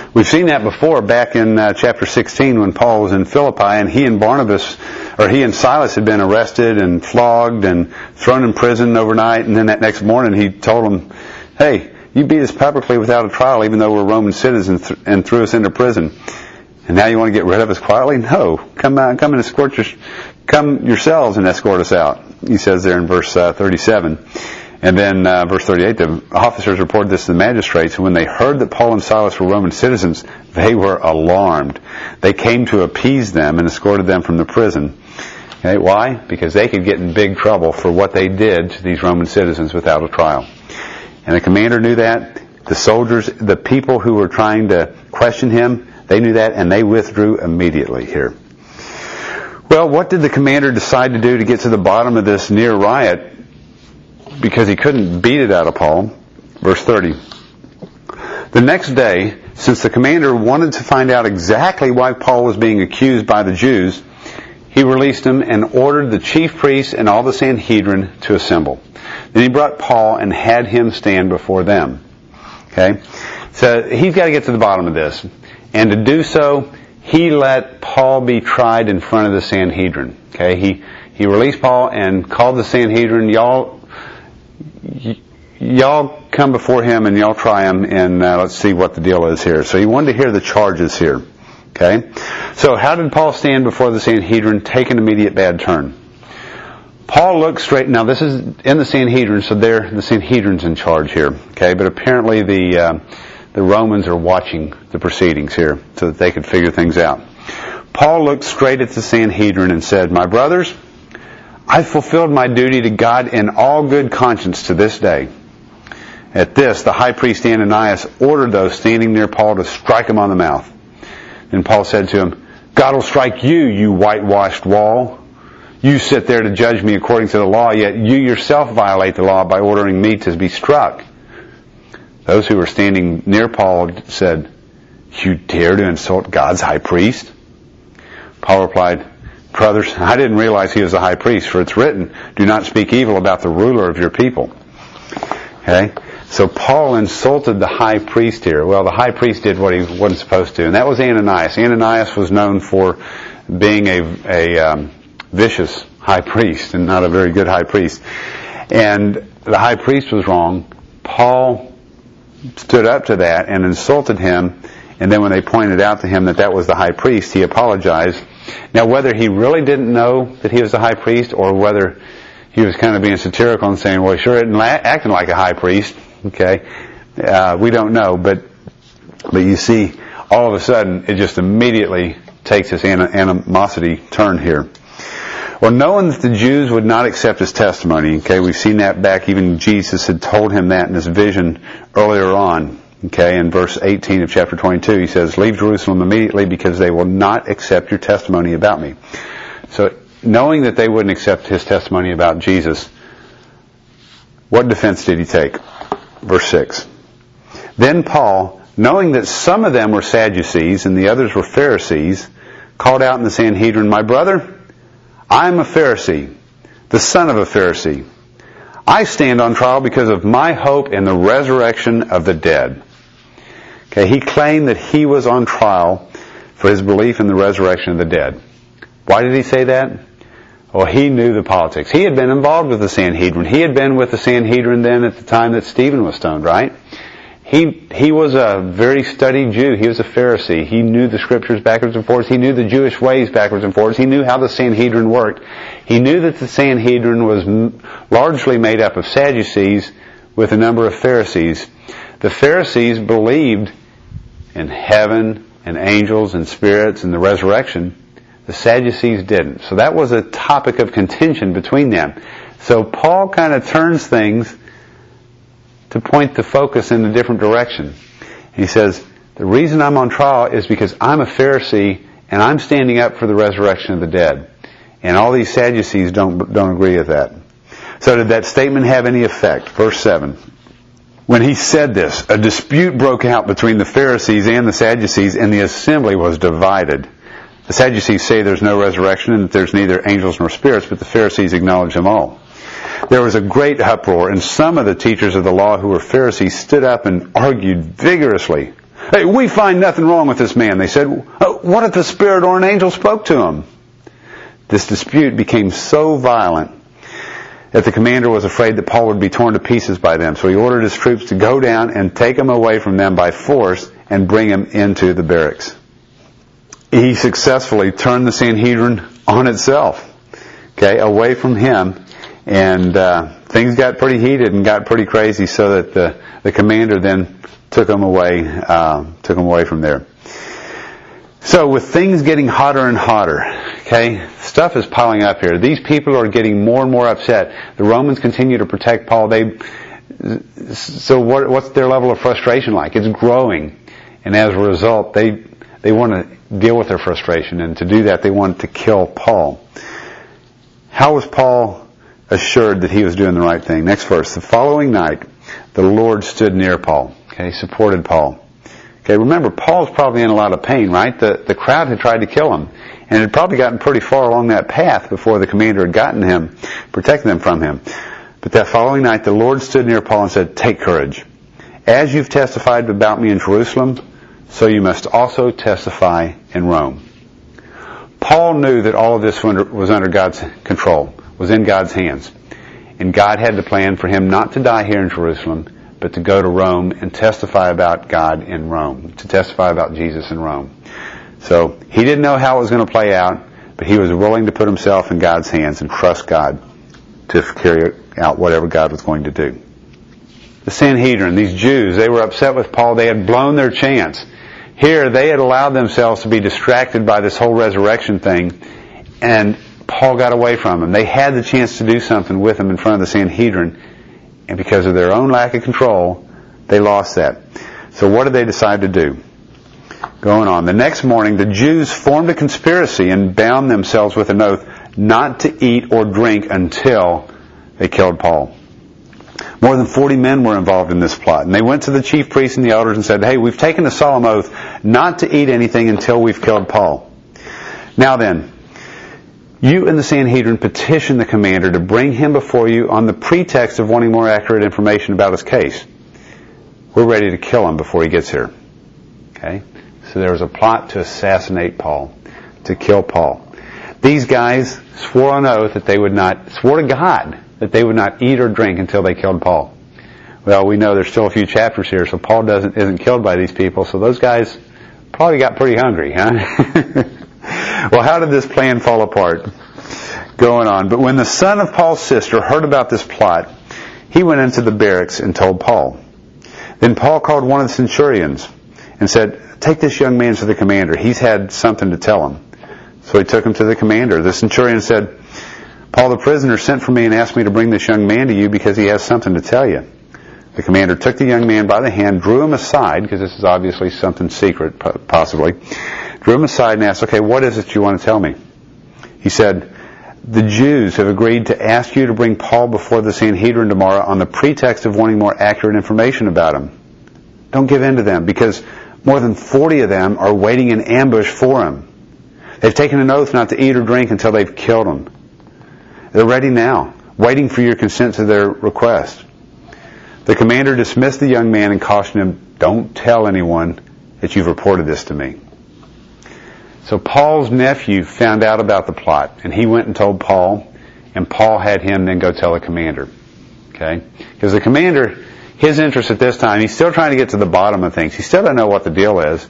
We've seen that before back in uh, chapter sixteen when Paul was in Philippi, and he and Barnabas, or he and Silas had been arrested and flogged and thrown in prison overnight, and then that next morning he told them, hey, you beat us publicly without a trial even though we're Roman citizens th- and threw us into prison. And now you want to get rid of us quietly? No. Come out, come and escort your, come yourselves and escort us out. He says there in verse uh, thirty-seven. And then uh, verse thirty-eight, the officers reported this to the magistrates, and when they heard that Paul and Silas were Roman citizens, they were alarmed. They came to appease them and escorted them from the prison. Okay, why? Because they could get in big trouble for what they did to these Roman citizens without a trial. And the commander knew that. The soldiers, the people who were trying to question him, they knew that, and they withdrew immediately here. Well, what did the commander decide to do to get to the bottom of this near riot? Because he couldn't beat it out of Paul. Verse thirty. The next day, since the commander wanted to find out exactly why Paul was being accused by the Jews, he released him and ordered the chief priests and all the Sanhedrin to assemble. Then he brought Paul and had him stand before them. Okay? So he's got to get to the bottom of this. And to do so, he let Paul be tried in front of the Sanhedrin. Okay? He, he released Paul and called the Sanhedrin, y'all, y- y'all come before him and y'all try him, and uh, let's see what the deal is here. So he wanted to hear the charges here. Okay? So how did Paul stand before the Sanhedrin, take an immediate bad turn? Paul looked straight, now this is in the Sanhedrin, so they're, the Sanhedrin's in charge here. Okay? But apparently the, uh, the Romans are watching the proceedings here so that they could figure things out. Paul looked straight at the Sanhedrin and said, my brothers, I've fulfilled my duty to God in all good conscience to this day. At this, the high priest Ananias ordered those standing near Paul to strike him on the mouth. Then Paul said to him, God will strike you, you whitewashed wall. You sit there to judge me according to the law, yet you yourself violate the law by ordering me to be struck. Those who were standing near Paul said, you dare to insult God's high priest? Paul replied, brothers, I didn't realize he was a high priest, for it's written, do not speak evil about the ruler of your people. Okay? So Paul insulted the high priest here. Well, the high priest did what he wasn't supposed to, and that was Ananias. Ananias was known for being a, a um, vicious high priest and not a very good high priest. And the high priest was wrong. Paul stood up to that and insulted him, and then when they pointed out to him that that was the high priest, he apologized. Now, whether he really didn't know that he was the high priest or whether he was kind of being satirical and saying, well, he sure isn't la- acting like a high priest, okay, uh, we don't know, but but you see, all of a sudden, it just immediately takes this an- animosity turn here. Well, knowing that the Jews would not accept his testimony, okay, we've seen that back, even Jesus had told him that in his vision earlier on, okay, in verse eighteen of chapter twenty-two, he says, leave Jerusalem immediately because they will not accept your testimony about me. So, knowing that they wouldn't accept his testimony about Jesus, what defense did he take? Verse six. Then Paul, knowing that some of them were Sadducees and the others were Pharisees, called out in the Sanhedrin, my brother, I am a Pharisee, the son of a Pharisee. I stand on trial because of my hope in the resurrection of the dead. Okay, he claimed that he was on trial for his belief in the resurrection of the dead. Why did he say that? Well, he knew the politics. He had been involved with the Sanhedrin. He had been with the Sanhedrin then at the time that Stephen was stoned, right? He he was a very studied Jew. He was a Pharisee. He knew the Scriptures backwards and forwards. He knew the Jewish ways backwards and forwards. He knew how the Sanhedrin worked. He knew that the Sanhedrin was m- largely made up of Sadducees with a number of Pharisees. The Pharisees believed in heaven and angels and spirits and the resurrection. The Sadducees didn't. So that was a topic of contention between them. So Paul kind of turns things to point the focus in a different direction. He says, the reason I'm on trial is because I'm a Pharisee and I'm standing up for the resurrection of the dead. And all these Sadducees don't, don't agree with that. So did that statement have any effect? Verse seven. When he said this, a dispute broke out between the Pharisees and the Sadducees, and the assembly was divided. The Sadducees say there's no resurrection and that there's neither angels nor spirits, but the Pharisees acknowledge them all. There was a great uproar, and some of the teachers of the law who were Pharisees stood up and argued vigorously. Hey, we find nothing wrong with this man. They said, what if the Spirit or an angel spoke to him? This dispute became so violent that the commander was afraid that Paul would be torn to pieces by them. So he ordered his troops to go down and take him away from them by force and bring him into the barracks. He successfully turned the Sanhedrin on itself, okay, away from him, and uh, things got pretty heated and got pretty crazy, so that the, the commander then took him away, uh, took him away from there. So with things getting hotter and hotter, okay, stuff is piling up here. These people are getting more and more upset. The Romans continue to protect Paul. They, so what, what's their level of frustration like? It's growing, and as a result, they they want to deal with their frustration, and to do that, they want to kill Paul. How was Paul assured that he was doing the right thing? Next verse. The following night, the Lord stood near Paul. Okay, supported Paul. Okay, remember, Paul's probably in a lot of pain, right? The the crowd had tried to kill him, and had probably gotten pretty far along that path before the commander had gotten him, protected them from him. But that following night, the Lord stood near Paul and said, "Take courage. As you've testified about me in Jerusalem, so you must also testify in Rome." Paul knew that all of this was under God's control, was in God's hands. And God had the plan for him not to die here in Jerusalem, but to go to Rome and testify about God in Rome, to testify about Jesus in Rome. So he didn't know how it was going to play out, but he was willing to put himself in God's hands and trust God to carry out whatever God was going to do. The Sanhedrin, these Jews, they were upset with Paul. They had blown their chance. Here, they had allowed themselves to be distracted by this whole resurrection thing, and Paul got away from them. They had the chance to do something with him in front of the Sanhedrin, and because of their own lack of control, they lost that. So what did they decide to do? Going on. The next morning, the Jews formed a conspiracy and bound themselves with an oath not to eat or drink until they killed Paul. More than forty men were involved in this plot. And they went to the chief priests and the elders and said, "Hey, we've taken a solemn oath not to eat anything until we've killed Paul. Now then, you and the Sanhedrin petition the commander to bring him before you on the pretext of wanting more accurate information about his case. We're ready to kill him before he gets here." Okay? So there was a plot to assassinate Paul, to kill Paul. These guys swore on oath that they would not, swore to God that they would not eat or drink until they killed Paul. Well, we know there's still a few chapters here, so Paul doesn't isn't killed by these people, so those guys probably got pretty hungry, huh? Well, how did this plan fall apart? Going on. But when the son of Paul's sister heard about this plot, he went into the barracks and told Paul. Then Paul called one of the centurions and said, "Take this young man to the commander. He's had something to tell him." So he took him to the commander. The centurion said, "Paul the prisoner sent for me and asked me to bring this young man to you because he has something to tell you." The commander took the young man by the hand, drew him aside, because this is obviously something secret, possibly, drew him aside and asked, "Okay, what is it you want to tell me?" He said, "The Jews have agreed to ask you to bring Paul before the Sanhedrin tomorrow on the pretext of wanting more accurate information about him. Don't give in to them, because more than forty of them are waiting in ambush for him. They've taken an oath not to eat or drink until they've killed him. They're ready now, waiting for your consent to their request." The commander dismissed the young man and cautioned him, "Don't tell anyone that you've reported this to me." So Paul's nephew found out about the plot, and he went and told Paul, and Paul had him then go tell the commander. Okay? Because the commander, his interest at this time, he's still trying to get to the bottom of things. He still doesn't know what the deal is.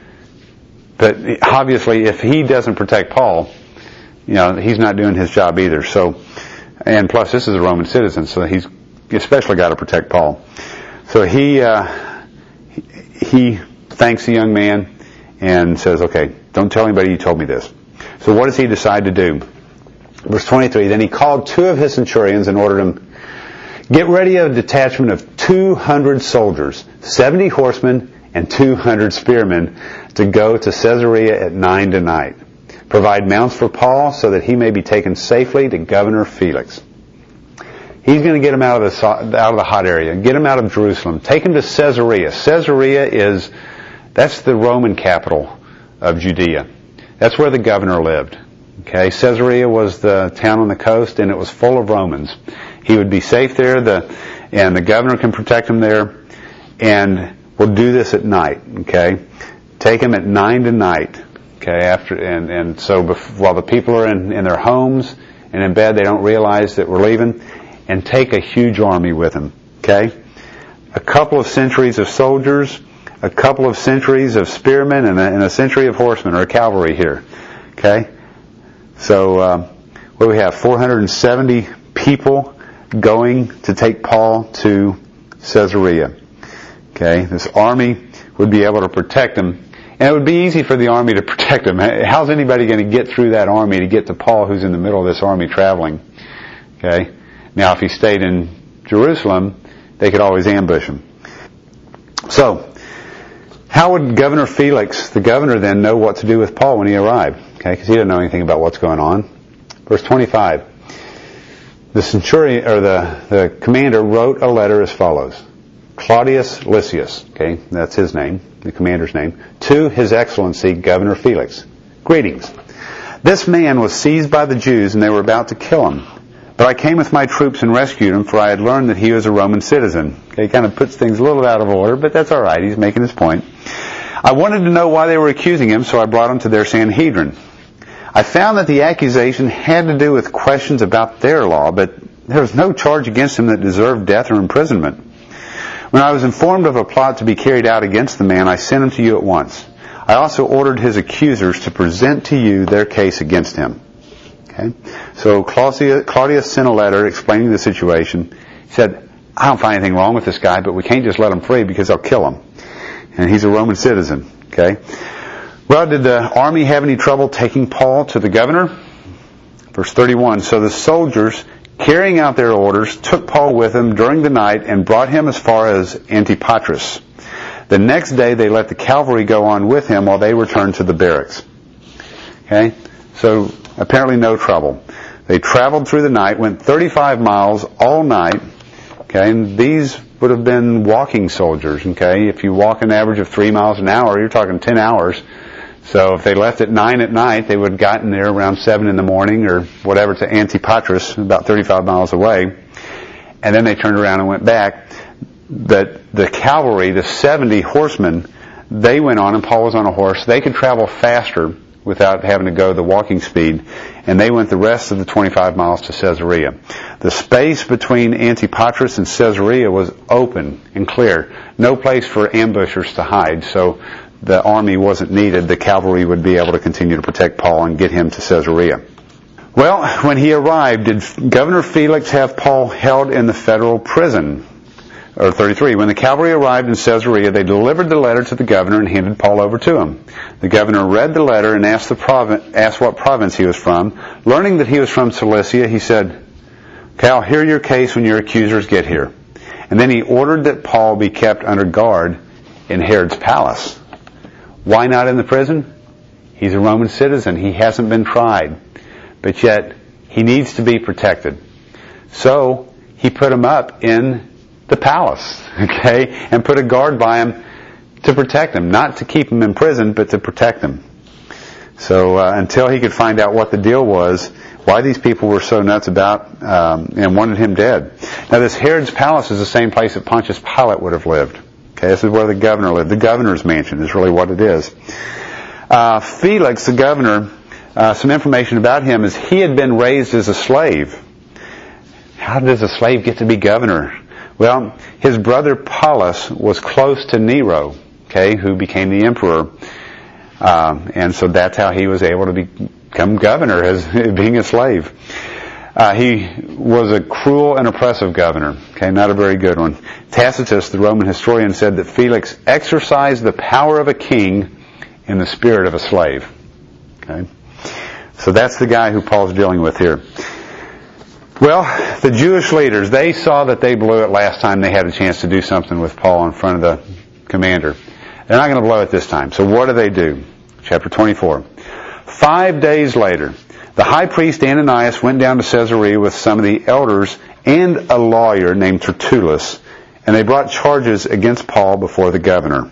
But obviously, if he doesn't protect Paul, you know, he's not doing his job either. So, and plus, this is a Roman citizen, so he's especially got to protect Paul. So he uh, he, he thanks the young man and says, "Okay, don't tell anybody you told me this." So what does he decide to do? Verse twenty-three, then he called two of his centurions and ordered them, "Get ready a detachment of two hundred soldiers, seventy horsemen, and two hundred spearmen to go to Caesarea at nine tonight. Provide mounts for Paul so that he may be taken safely to Governor Felix." He's going to get him out of the out of the hot area, get him out of Jerusalem, take him to Caesarea. Caesarea is, that's the Roman capital of Judea. That's where the governor lived. Okay, Caesarea was the town on the coast, and it was full of Romans. He would be safe there, the and the governor can protect him there. And will do this at night, okay? Take them at nine to night, okay? After and, and so bef- while the people are in, in their homes and in bed, they don't realize that we're leaving, and take a huge army with them, okay? A couple of centuries of soldiers, a couple of centuries of spearmen, and a, and a century of horsemen, or cavalry here, okay? So, uh, what do we have? four hundred seventy people going to take Paul to Caesarea. Okay, this army would be able to protect him, and it would be easy for the army to protect him. How's anybody going to get through that army to get to Paul, who's in the middle of this army traveling? Okay, now if he stayed in Jerusalem, they could always ambush him. So, how would Governor Felix, the governor, then know what to do with Paul when he arrived? Okay, because he didn't know anything about what's going on. Verse twenty-five. The centurion, or the, the commander, wrote a letter as follows. Claudius Lysias, okay, that's his name, the commander's name, to His Excellency Governor Felix. Greetings. This man was seized by the Jews and they were about to kill him. But I came with my troops and rescued him, for I had learned that he was a Roman citizen. Okay, he kind of puts things a little out of order, but that's all right. He's making his point. I wanted to know why they were accusing him, so I brought him to their Sanhedrin. I found that the accusation had to do with questions about their law, but there was no charge against him that deserved death or imprisonment. When I was informed of a plot to be carried out against the man, I sent him to you at once. I also ordered his accusers to present to you their case against him. Okay? So Claudius, Claudius sent a letter explaining the situation. He said, I don't find anything wrong with this guy, but we can't just let him free because they'll kill him. And he's a Roman citizen. Okay? Well, did the army have any trouble taking Paul to the governor? Verse thirty-one, so the soldiers, carrying out their orders, took Paul with them during the night and brought him as far as Antipatris. The next day they let the cavalry go on with him while they returned to the barracks. Okay? So, apparently no trouble. They traveled through the night, went thirty-five miles all night. Okay? And these would have been walking soldiers. Okay? If you walk an average of three miles an hour, you're talking ten hours. So if they left at nine at night, they would have gotten there around seven in the morning or whatever to Antipatris, about thirty-five miles away. And then they turned around and went back. But the cavalry, the seventy horsemen, they went on, and Paul was on a horse. They could travel faster without having to go the walking speed. And they went the rest of the twenty-five miles to Caesarea. The space between Antipatris and Caesarea was open and clear. No place for ambushers to hide. So the army wasn't needed. The cavalry would be able to continue to protect Paul and get him to Caesarea. Well, when he arrived, did Governor Felix have Paul held in the federal prison? Or thirty-three, when the cavalry arrived in Caesarea, they delivered the letter to the governor and handed Paul over to him. The governor read the letter and asked, the province, asked what province he was from. Learning that he was from Cilicia, he said, okay, I'll hear your case when your accusers get here. And then he ordered that Paul be kept under guard in Herod's palace. Why not in the prison? He's a Roman citizen. He hasn't been tried. But yet, he needs to be protected. So, he put him up in the palace, okay, and put a guard by him to protect him. Not to keep him in prison, but to protect him. So, uh, until he could find out what the deal was, why these people were so nuts about um, and wanted him dead. Now, this Herod's palace is the same place that Pontius Pilate would have lived. Okay, this is where the governor lived. The governor's mansion is really what it is. Uh, Felix, the governor, uh, some information about him is he had been raised as a slave. How does a slave get to be governor? Well, his brother Paulus was close to Nero, okay, who became the emperor. Um, and so that's how he was able to be, become governor, as being a slave. Uh, he was a cruel and oppressive governor. Okay, not a very good one. Tacitus, the Roman historian, said that Felix exercised the power of a king in the spirit of a slave. Okay, so that's the guy who Paul's dealing with here. Well, the Jewish leaders, they saw that they blew it last time they had a chance to do something with Paul in front of the commander. They're not going to blow it this time. So what do they do? Chapter twenty-four. Five days later, the high priest Ananias went down to Caesarea with some of the elders and a lawyer named Tertullus, and they brought charges against Paul before the governor.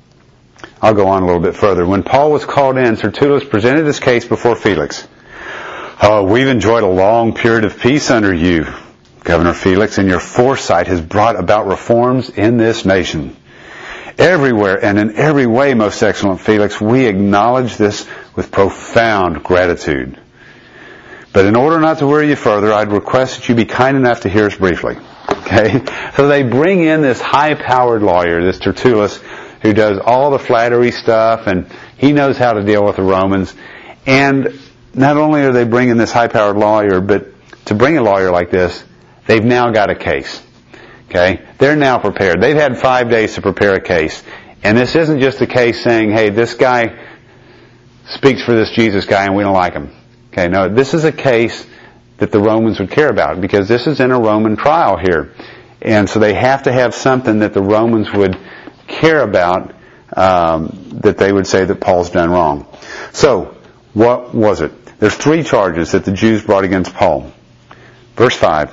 I'll go on a little bit further. When Paul was called in, Tertullus presented his case before Felix. Oh, we've enjoyed a long period of peace under you, Governor Felix, and your foresight has brought about reforms in this nation. Everywhere and in every way, most excellent Felix, we acknowledge this with profound gratitude. But in order not to worry you further, I'd request that you be kind enough to hear us briefly. Okay? So they bring in this high-powered lawyer, this Tertullus, who does all the flattery stuff, and he knows how to deal with the Romans. And not only are they bringing this high-powered lawyer, but to bring a lawyer like this, they've now got a case. Okay? They're now prepared. They've had five days to prepare a case. And this isn't just a case saying, hey, this guy speaks for this Jesus guy and we don't like him. Okay, no, this is a case that the Romans would care about because this is in a Roman trial here. And so they have to have something that the Romans would care about, um, that they would say that Paul's done wrong. So, what was it? There's three charges that the Jews brought against Paul. Verse five.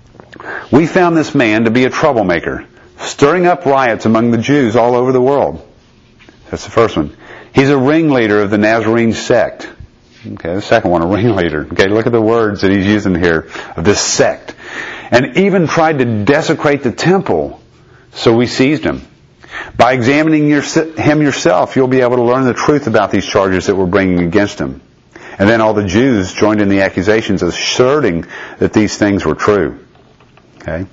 We found this man to be a troublemaker, stirring up riots among the Jews all over the world. That's the first one. He's a ringleader of the Nazarene sect. Okay, the second one, a ringleader. Okay, look at the words that he's using here, of this sect. And even tried to desecrate the temple, so we seized him. By examining your, him yourself, you'll be able to learn the truth about these charges that we're bringing against him. And then all the Jews joined in the accusations, asserting that these things were true. Okay,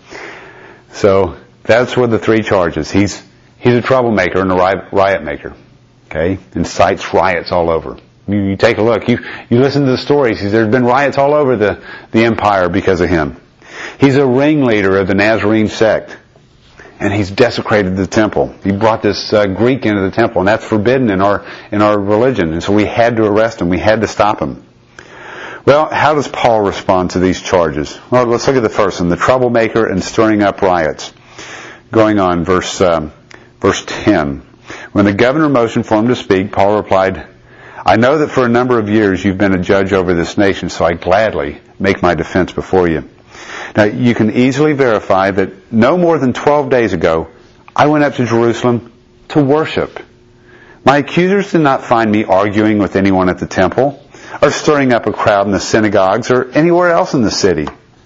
so that's what the three charges. He's he's a troublemaker and a riot maker. Okay, incites riots all over. You, you take a look. You you listen to the stories. There's been riots all over the the empire because of him. He's a ringleader of the Nazarene sect, and he's desecrated the temple. He brought this uh, Greek into the temple, and that's forbidden in our in our religion. And so we had to arrest him. We had to stop him. Well, how does Paul respond to these charges? Well, let's look at the first one, the troublemaker and stirring up riots. Going on, verse um, verse ten. When the governor motioned for him to speak, Paul replied, I know that for a number of years you've been a judge over this nation, so I gladly make my defense before you. Now, you can easily verify that no more than twelve days ago, I went up to Jerusalem to worship. My accusers did not find me arguing with anyone at the temple, or stirring up a crowd in the synagogues, or anywhere else in the city.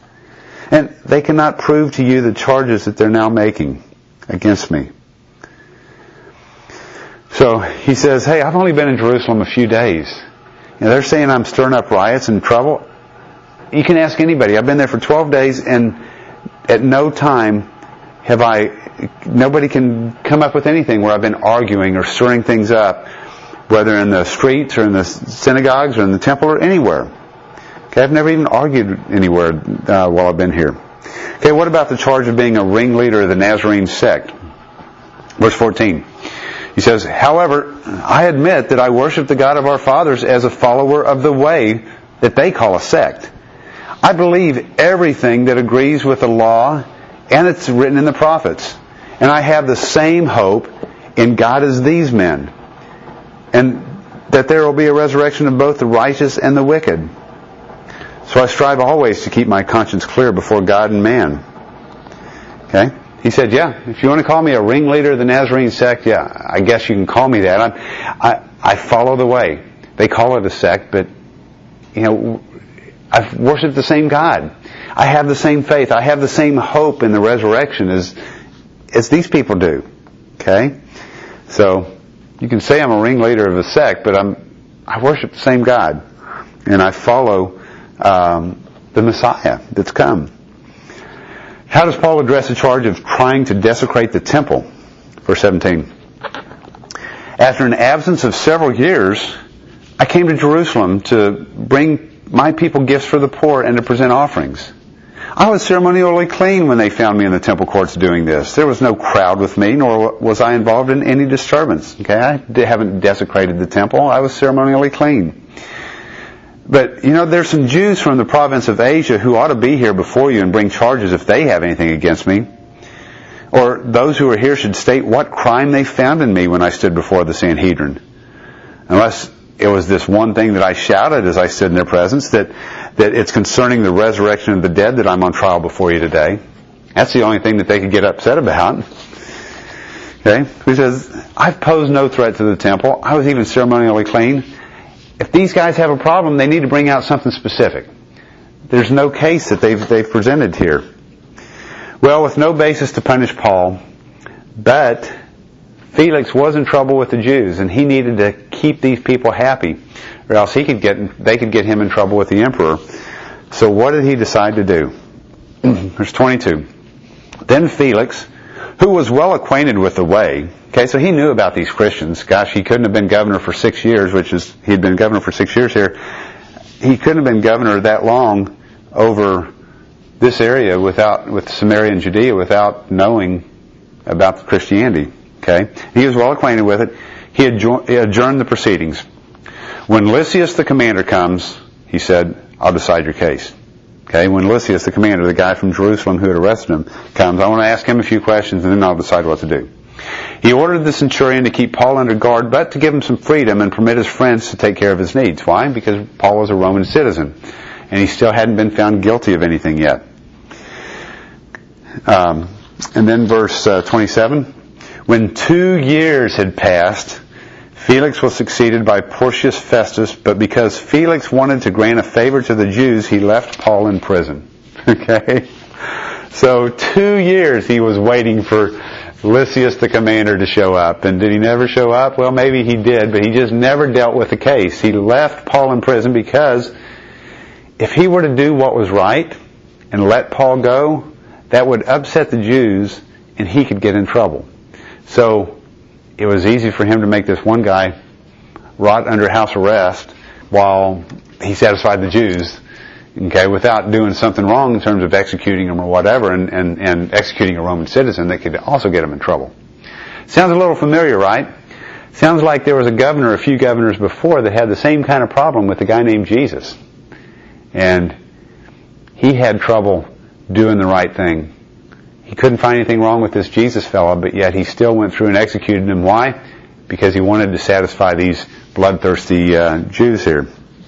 And they cannot prove to you the charges that they're now making against me. So he says, hey, I've only been in Jerusalem a few days. You know, they're saying I'm stirring up riots and trouble. You can ask anybody. I've been there for twelve days, and at no time have I, nobody can come up with anything where I've been arguing or stirring things up, whether in the streets or in the synagogues or in the temple or anywhere. Okay, I've never even argued anywhere uh, while I've been here. Okay, what about the charge of being a ringleader of the Nazarene sect? Verse fourteen. He says, however, I admit that I worship the God of our fathers as a follower of the way that they call a sect. I believe everything that agrees with the law and it's written in the prophets. And I have the same hope in God as these men. And that there will be a resurrection of both the righteous and the wicked. So I strive always to keep my conscience clear before God and man. Okay? He said, yeah, if you want to call me a ringleader of the Nazarene sect, yeah, I guess you can call me that. I'm, I I follow the way. They call it a sect, but, you know, I've worshipped the same God. I have the same faith. I have the same hope in the resurrection as as these people do. Okay? So, you can say I'm a ringleader of a sect, but I'm I worship the same God. And I follow um, the Messiah that's come. How does Paul address the charge of trying to desecrate the temple? Verse seventeen. After an absence of several years, I came to Jerusalem to bring my people gifts for the poor and to present offerings. I was ceremonially clean when they found me in the temple courts doing this. There was no crowd with me, nor was I involved in any disturbance. Okay, I haven't desecrated the temple. I was ceremonially clean. But, you know, there's some Jews from the province of Asia who ought to be here before you and bring charges if they have anything against me. Or those who are here should state what crime they found in me when I stood before the Sanhedrin. Unless it was this one thing that I shouted as I stood in their presence, that, that it's concerning the resurrection of the dead that I'm on trial before you today. That's the only thing that they could get upset about. Okay? He says, I've posed no threat to the temple. I was even ceremonially clean. If these guys have a problem, they need to bring out something specific. There's no case that they've, they've presented here. Well, with no basis to punish Paul, but Felix was in trouble with the Jews, and he needed to keep these people happy, or else he could get they could get him in trouble with the emperor. So what did he decide to do? Verse twenty-two. Then Felix, who was well acquainted with the way, okay, so he knew about these Christians. Gosh, he couldn't have been governor for six years, which is, he'd been governor for six years here. He couldn't have been governor that long over this area without, with Samaria and Judea without knowing about Christianity. Okay? He was well acquainted with it. He adjourned the proceedings. When Lysias the commander comes, he said, I'll decide your case. Okay? When Lysias the commander, the guy from Jerusalem who had arrested him, comes, I want to ask him a few questions and then I'll decide what to do. He ordered the centurion to keep Paul under guard, but to give him some freedom and permit his friends to take care of his needs. Why? Because Paul was a Roman citizen, and he still hadn't been found guilty of anything yet. Um, and then verse uh, twenty-seven. When two years had passed, Felix was succeeded by Porcius Festus, but because Felix wanted to grant a favor to the Jews, he left Paul in prison. Okay? So two years he was waiting for Lysias the commander to show up. And did he never show up? Well, maybe he did, but he just never dealt with the case. He left Paul in prison because if he were to do what was right and let Paul go, that would upset the Jews and he could get in trouble. So it was easy for him to make this one guy rot under house arrest while he satisfied the Jews, okay, without doing something wrong in terms of executing him or whatever, and, and, and executing a Roman citizen that could also get him in trouble. Sounds a little familiar, right? Sounds like there was a governor a few governors before that had the same kind of problem with a guy named Jesus. And he had trouble doing the right thing. He couldn't find anything wrong with this Jesus fellow, but yet he still went through and executed him. Why? Because he wanted to satisfy these bloodthirsty uh, Jews here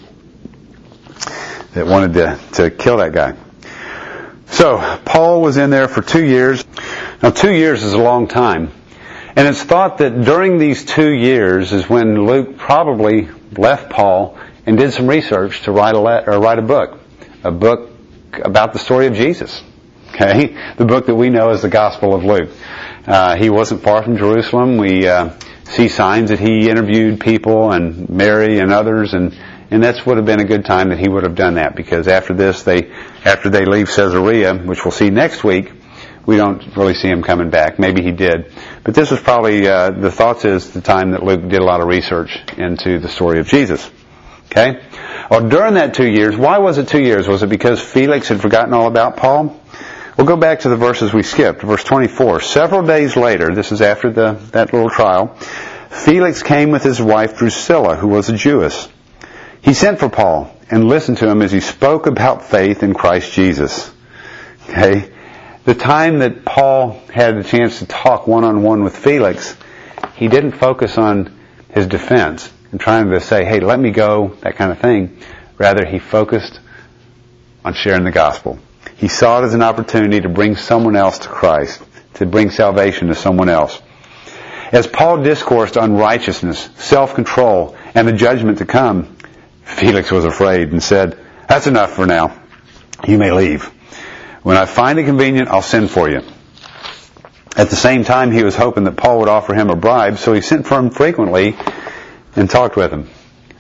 that wanted to, to kill that guy. So, Paul was in there for two years. Now, two years is a long time. And it's thought that during these two years is when Luke probably left Paul and did some research to write a let, or write a book. A book about the story of Jesus. Okay? The book that we know as the Gospel of Luke. Uh, he wasn't far from Jerusalem. We uh, see signs that he interviewed people and Mary and others, and And that's would have been a good time that he would have done that, because after this, they, after they leave Caesarea, which we'll see next week, we don't really see him coming back. Maybe he did. But this was probably, uh, the thoughts is the time that Luke did a lot of research into the story of Jesus. Okay? Well, during that two years, why was it two years? Was it because Felix had forgotten all about Paul? We'll go back to the verses we skipped. Verse twenty-four. Several days later, this is after the, that little trial, Felix came with his wife Drusilla, who was a Jewess. He sent for Paul and listened to him as he spoke about faith in Christ Jesus. Okay? The time that Paul had the chance to talk one-on-one with Felix, he didn't focus on his defense and trying to say, hey, let me go, that kind of thing. Rather, he focused on sharing the gospel. He saw it as an opportunity to bring someone else to Christ, to bring salvation to someone else. As Paul discoursed on righteousness, self-control, and the judgment to come, Felix was afraid and said, that's enough for now. You may leave. When I find it convenient, I'll send for you. At the same time, he was hoping that Paul would offer him a bribe, so he sent for him frequently and talked with him.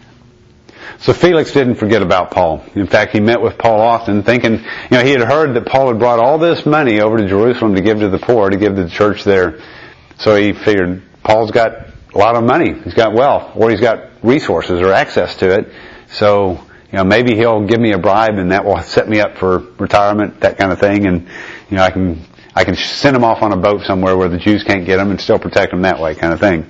So Felix didn't forget about Paul. In fact, he met with Paul often, thinking, you know, he had heard that Paul had brought all this money over to Jerusalem to give to the poor, to give to the church there. So he figured, Paul's got a lot of money. He's got wealth, or he's got resources or access to it. So, you know, maybe he'll give me a bribe and that will set me up for retirement, that kind of thing. And, you know, I can, I can send him off on a boat somewhere where the Jews can't get him and still protect him that way, kind of thing.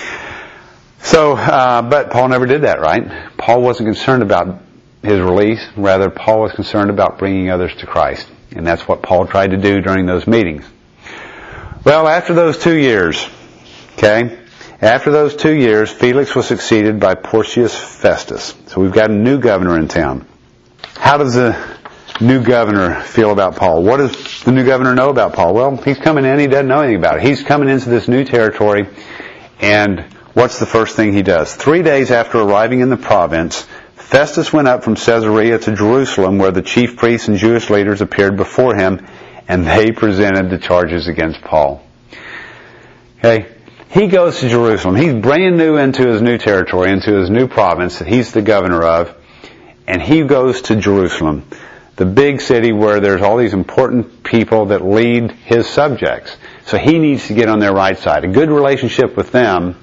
So, uh, but Paul never did that, right? Paul wasn't concerned about his release. Rather, Paul was concerned about bringing others to Christ. And that's what Paul tried to do during those meetings. Well, after those two years, okay, after those two years, Felix was succeeded by Porcius Festus. So we've got a new governor in town. How does the new governor feel about Paul? What does the new governor know about Paul? Well, he's coming in, he doesn't know anything about it. He's coming into this new territory, and what's the first thing he does? Three days after arriving in the province, Festus went up from Caesarea to Jerusalem, where the chief priests and Jewish leaders appeared before him, and they presented the charges against Paul. Okay? he goes to Jerusalem. He's brand new into his new territory, into his new province that he's the governor of, and he goes to Jerusalem, the big city where there's all these important people that lead his subjects. So he needs to get on their right side. A good relationship with them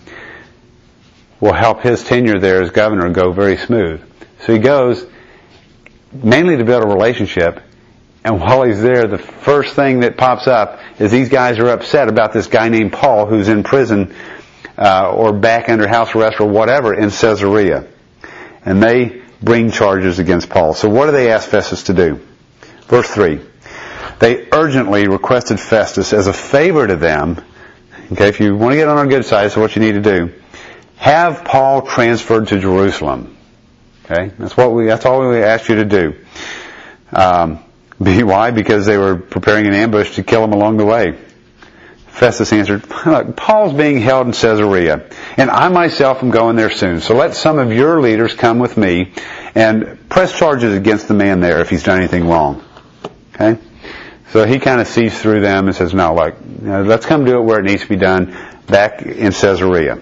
will help his tenure there as governor go very smooth. So he goes mainly to build a relationship, and while he's there, the first thing that pops up is these guys are upset about this guy named Paul who's in prison uh, or back under house arrest or whatever in Caesarea. And they bring charges against Paul. So what do they ask Festus to do? Verse three. They urgently requested Festus as a favor to them. Okay, if you want to get on our good side, that's what you need to do. Have Paul transferred to Jerusalem. Okay, that's what we. That's all we asked you to do. Um, why? Because they were preparing an ambush to kill him along the way. Festus answered, "Look, Paul's being held in Caesarea, and I myself am going there soon. So let some of your leaders come with me and press charges against the man there if he's done anything wrong." Okay. So he kind of sees through them and says, no, like, you know, let's come do it where it needs to be done, back in Caesarea.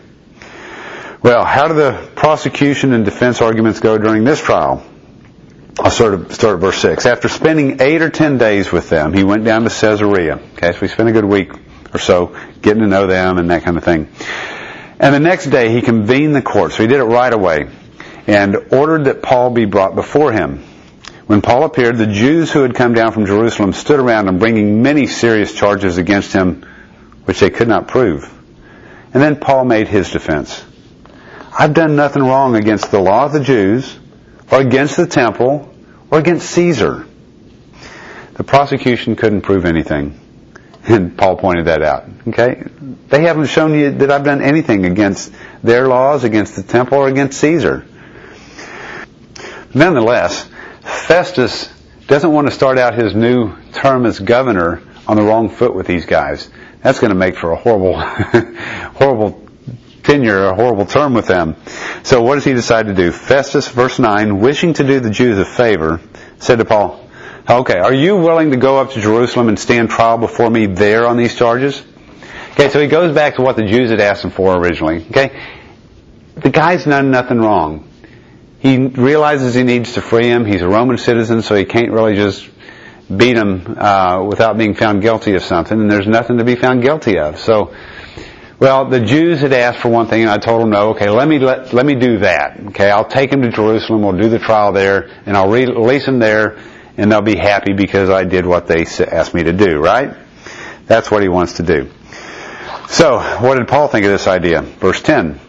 Well, how do the prosecution and defense arguments go during this trial? I'll start at, start at verse six. After spending eight or ten days with them, he went down to Caesarea. Okay, so we spent a good week or so getting to know them and that kind of thing. And the next day he convened the court, so he did it right away, and ordered that Paul be brought before him. When Paul appeared, the Jews who had come down from Jerusalem stood around him, bringing many serious charges against him, which they could not prove. And then Paul made his defense. I've done nothing wrong against the law of the Jews, or against the temple, or against Caesar. The prosecution couldn't prove anything. And Paul pointed that out. Okay? They haven't shown you that I've done anything against their laws, against the temple, or against Caesar. Nonetheless, Festus doesn't want to start out his new term as governor on the wrong foot with these guys. That's going to make for a horrible, horrible tenure, a horrible term with them. So what does he decide to do? Festus, verse nine, wishing to do the Jews a favor, said to Paul, okay, are you willing to go up to Jerusalem and stand trial before me there on these charges? Okay, so he goes back to what the Jews had asked him for originally. Okay, the guy's done nothing wrong. He realizes he needs to free him. He's a Roman citizen, so he can't really just beat him uh, without being found guilty of something, and there's nothing to be found guilty of. So, well, the Jews had asked for one thing, and I told them no. Okay, let me let, let me do that. Okay, I'll take him to Jerusalem. We'll do the trial there, and I'll re- release him there, and they'll be happy because I did what they asked me to do. Right? That's what he wants to do. So, what did Paul think of this idea? Verse ten.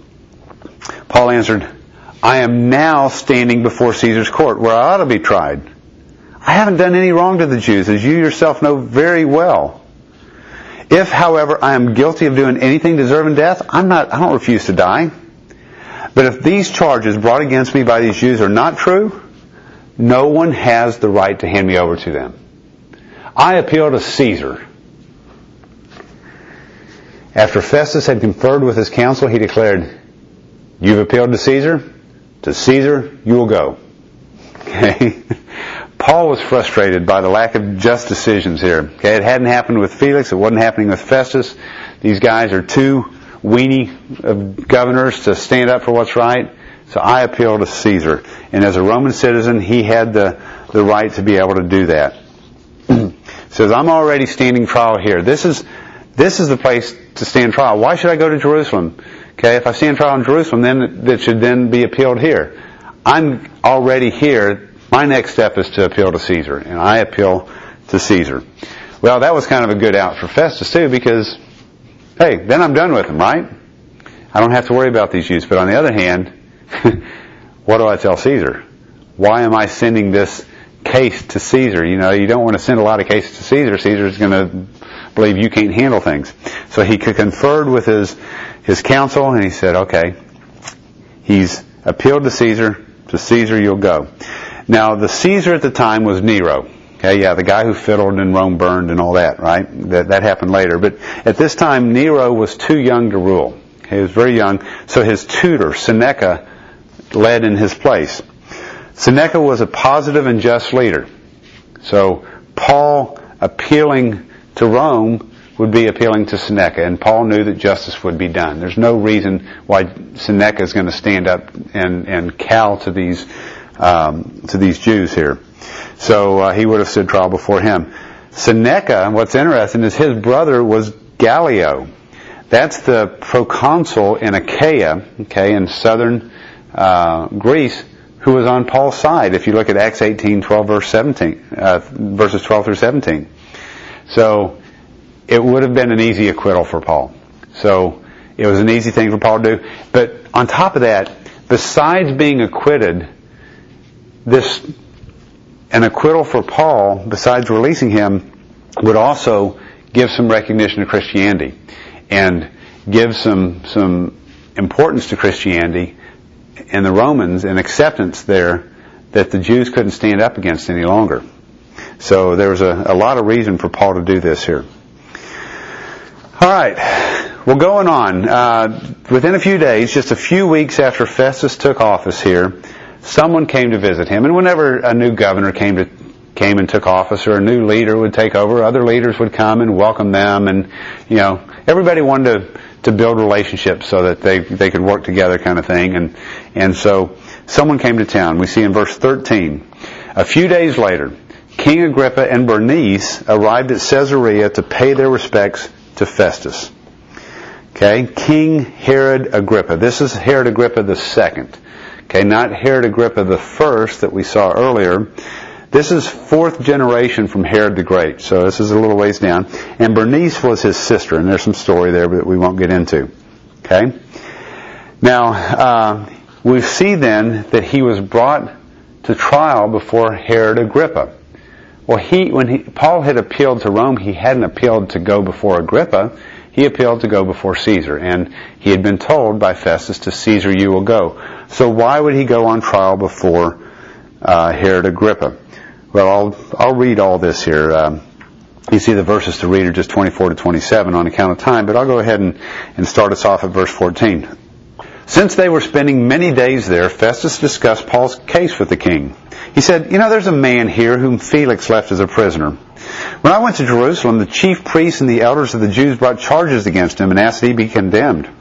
Paul answered, I am now standing before Caesar's court, where I ought to be tried. I haven't done any wrong to the Jews, as you yourself know very well. If, however, I am guilty of doing anything deserving death, I'm not, I don't refuse to die. But if these charges brought against me by these Jews are not true, no one has the right to hand me over to them. I appeal to Caesar. After Festus had conferred with his council, he declared, you've appealed to Caesar? To Caesar you will go. Okay. Paul was frustrated by the lack of just decisions here. Okay, it hadn't happened with Felix. It wasn't happening with Festus. These guys are too weenie of governors to stand up for what's right. So I appeal to Caesar. And as a Roman citizen, he had the, the right to be able to do that. Says, I'm already standing trial here. This is, this is the place to stand trial. Why should I go to Jerusalem? Okay, if I stand trial in Jerusalem, then it should then be appealed here. I'm already here. My next step is to appeal to Caesar, and I appeal to Caesar. Well, that was kind of a good out for Festus too, because, hey, then I'm done with him, right? I don't have to worry about these Jews. But on the other hand, what do I tell Caesar? Why am I sending this case to Caesar? You know, you don't want to send a lot of cases to Caesar. Caesar's going to believe you can't handle things. So he conferred with his his council, and he said, okay, he's appealed to Caesar. To Caesar you'll go. Now, the Caesar at the time was Nero. Okay, yeah, the guy who fiddled and Rome burned and all that, right? That that happened later. But at this time, Nero was too young to rule. Okay, he was very young. So his tutor, Seneca, led in his place. Seneca was a positive and just leader. So Paul appealing to Rome would be appealing to Seneca, and Paul knew that justice would be done. There's no reason why Seneca is going to stand up and, and cow to these um, to these Jews here. So uh, he would have stood trial before him. Seneca, what's interesting is his brother was Gallio. That's the proconsul in Achaia, okay, in southern uh, Greece, who was on Paul's side. If you look at Acts eighteen, twelve, verse seventeen, uh, verses twelve through seventeen. So it would have been an easy acquittal for Paul. So it was an easy thing for Paul to do. But on top of that, besides being acquitted, this an acquittal for Paul, besides releasing him, would also give some recognition to Christianity and give some some importance to Christianity and the Romans, and acceptance there that the Jews couldn't stand up against any longer. So there was a, a lot of reason for Paul to do this here. All right. Well, going on. Uh, within a few days, just a few weeks after Festus took office here, someone came to visit him. And whenever a new governor came to came and took office, or a new leader would take over, other leaders would come and welcome them, and you know, everybody wanted to to build relationships so that they they could work together, kind of thing. And and so someone came to town. We see in verse thirteen. A few days later, King Agrippa and Bernice arrived at Caesarea to pay their respects to Festus. Okay, King Herod Agrippa. This is Herod Agrippa the second. Okay, not Herod Agrippa the first that we saw earlier. This is fourth generation from Herod the Great, so this is a little ways down. And Bernice was his sister, and there's some story there that we won't get into. Okay? Now, uh, we see then that he was brought to trial before Herod Agrippa. Well, he when he, Paul had appealed to Rome, he hadn't appealed to go before Agrippa. He appealed to go before Caesar, and he had been told by Festus, to Caesar you will go. So why would he go on trial before uh, Herod Agrippa? Well, I'll, I'll read all this here. Um, you see the verses to read are just twenty-four to twenty-seven on account of time, but I'll go ahead and, and start us off at verse fourteen. Since they were spending many days there, Festus discussed Paul's case with the king. He said, you know, there's a man here whom Felix left as a prisoner. When I went to Jerusalem, the chief priests and the elders of the Jews brought charges against him and asked that he be condemned.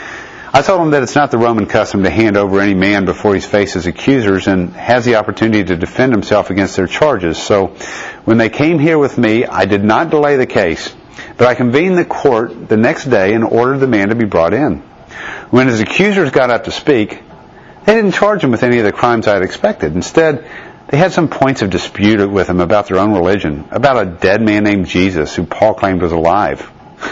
I told him that it's not the Roman custom to hand over any man before he faces accusers and has the opportunity to defend himself against their charges. So when they came here with me, I did not delay the case, but I convened the court the next day and ordered the man to be brought in. When his accusers got up to speak, they didn't charge him with any of the crimes I had expected. Instead, they had some points of dispute with him about their own religion, about a dead man named Jesus who Paul claimed was alive.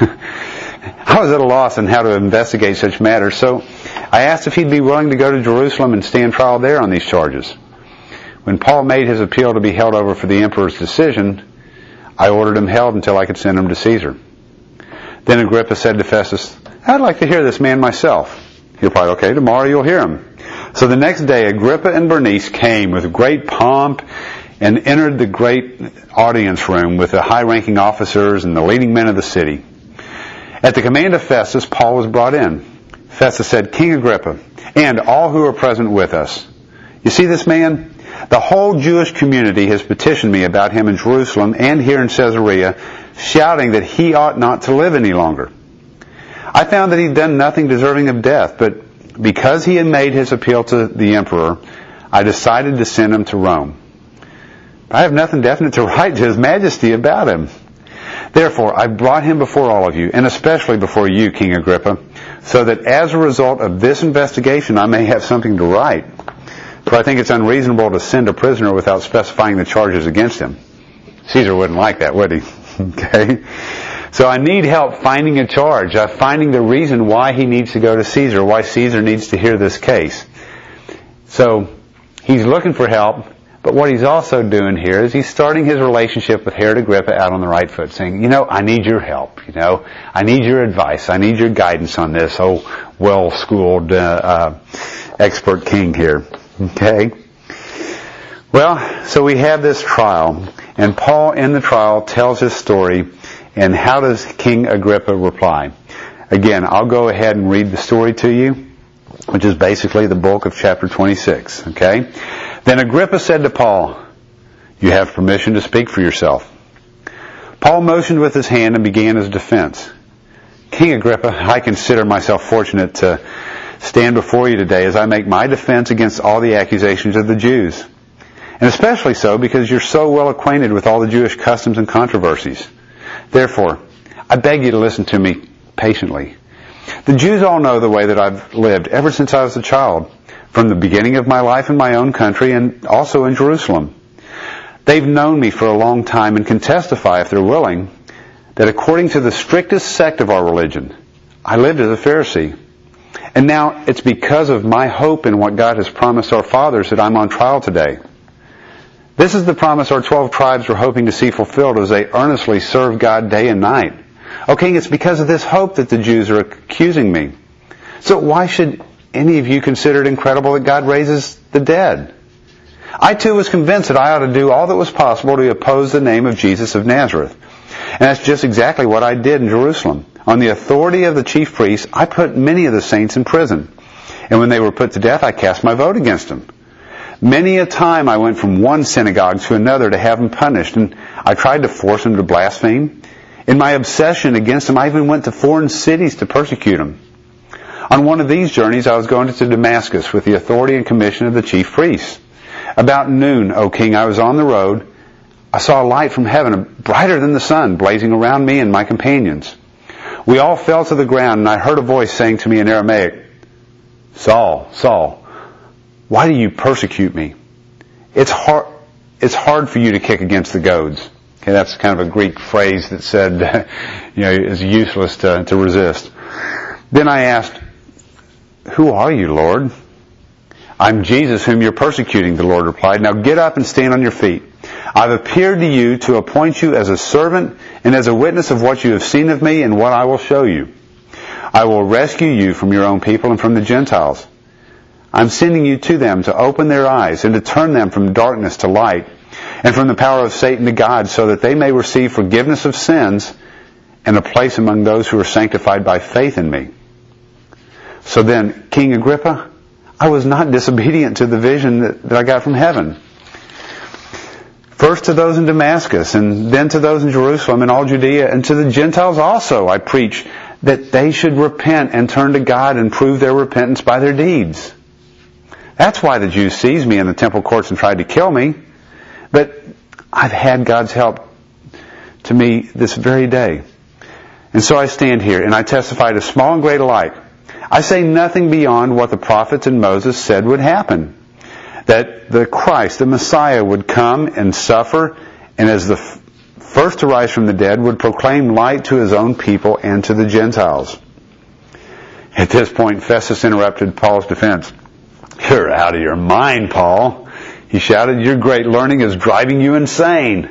I was at a loss on how to investigate such matters, so I asked if he'd be willing to go to Jerusalem and stand trial there on these charges. When Paul made his appeal to be held over for the emperor's decision, I ordered him held until I could send him to Caesar. Then Agrippa said to Festus, I'd like to hear this man myself. He replied, okay, tomorrow you'll hear him. So the next day Agrippa and Bernice came with great pomp and entered the great audience room with the high-ranking officers and the leading men of the city. At the command of Festus, Paul was brought in. Festus said, King Agrippa, and all who are present with us, you see this man? The whole Jewish community has petitioned me about him in Jerusalem and here in Caesarea, shouting that he ought not to live any longer. I found that he'd done nothing deserving of death, but because he had made his appeal to the emperor, I decided to send him to Rome. I have nothing definite to write to His Majesty about him. Therefore, I brought him before all of you, and especially before you, King Agrippa, so that as a result of this investigation, I may have something to write. For I think it's unreasonable to send a prisoner without specifying the charges against him. Caesar wouldn't like that, would he? Okay? So I need help finding a charge, uh, finding the reason why he needs to go to Caesar, why Caesar needs to hear this case. So he's looking for help. But what he's also doing here is he's starting his relationship with Herod Agrippa out on the right foot, saying, you know, I need your help, you know, I need your advice, I need your guidance on this, oh, well-schooled, uh, uh, expert king here. Okay? Well, so we have this trial, and Paul in the trial tells his story, and how does King Agrippa reply? Again, I'll go ahead and read the story to you, which is basically the bulk of chapter twenty-six, okay? Then Agrippa said to Paul, you have permission to speak for yourself. Paul motioned with his hand and began his defense. King Agrippa, I consider myself fortunate to stand before you today as I make my defense against all the accusations of the Jews. And especially so because you're so well acquainted with all the Jewish customs and controversies. Therefore, I beg you to listen to me patiently. The Jews all know the way that I've lived ever since I was a child, from the beginning of my life in my own country and also in Jerusalem. They've known me for a long time and can testify, if they're willing, that according to the strictest sect of our religion, I lived as a Pharisee. And now it's because of my hope in what God has promised our fathers that I'm on trial today. This is the promise our twelve tribes were hoping to see fulfilled as they earnestly serve God day and night. O King, it's because of this hope that the Jews are accusing me. So why should any of you consider it incredible that God raises the dead? I too was convinced that I ought to do all that was possible to oppose the name of Jesus of Nazareth. And that's just exactly what I did in Jerusalem. On the authority of the chief priests, I put many of the saints in prison. And when they were put to death, I cast my vote against them. Many a time I went from one synagogue to another to have them punished, and I tried to force them to blaspheme. In my obsession against them, I even went to foreign cities to persecute them. On one of these journeys, I was going to Damascus with the authority and commission of the chief priests. About noon, O King, I was on the road. I saw a light from heaven, brighter than the sun, blazing around me and my companions. We all fell to the ground, and I heard a voice saying to me in Aramaic, Saul, Saul, why do you persecute me? It's hard, it's hard for you to kick against the goads. Okay, that's kind of a Greek phrase that said, you know, it's useless to, to resist. Then I asked, who are you, Lord? I'm Jesus whom you're persecuting, the Lord replied. Now get up and stand on your feet. I've appeared to you to appoint you as a servant and as a witness of what you have seen of me and what I will show you. I will rescue you from your own people and from the Gentiles. I'm sending you to them to open their eyes and to turn them from darkness to light and from the power of Satan to God, so that they may receive forgiveness of sins and a place among those who are sanctified by faith in me. So then, King Agrippa, I was not disobedient to the vision that, that I got from heaven. First to those in Damascus, and then to those in Jerusalem and all Judea, and to the Gentiles also I preach that they should repent and turn to God and prove their repentance by their deeds. That's why the Jews seized me in the temple courts and tried to kill me. But I've had God's help to me this very day. And so I stand here and I testify to small and great alike. I say nothing beyond what the prophets and Moses said would happen. That the Christ, the Messiah, would come and suffer, and as the f- first to rise from the dead, would proclaim light to his own people and to the Gentiles. At this point, Festus interrupted Paul's defense. You're out of your mind, Paul. He shouted, your great learning is driving you insane.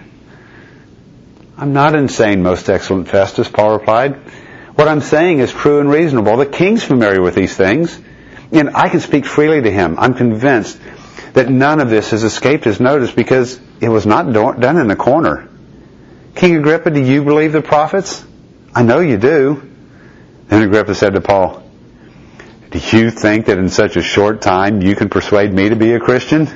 I'm not insane, most excellent Festus, Paul replied. What I'm saying is true and reasonable. The king's familiar with these things, and I can speak freely to him. I'm convinced that none of this has escaped his notice because it was not do- done in a corner. King Agrippa, do you believe the prophets? I know you do. Then Agrippa said to Paul, do you think that in such a short time you can persuade me to be a Christian?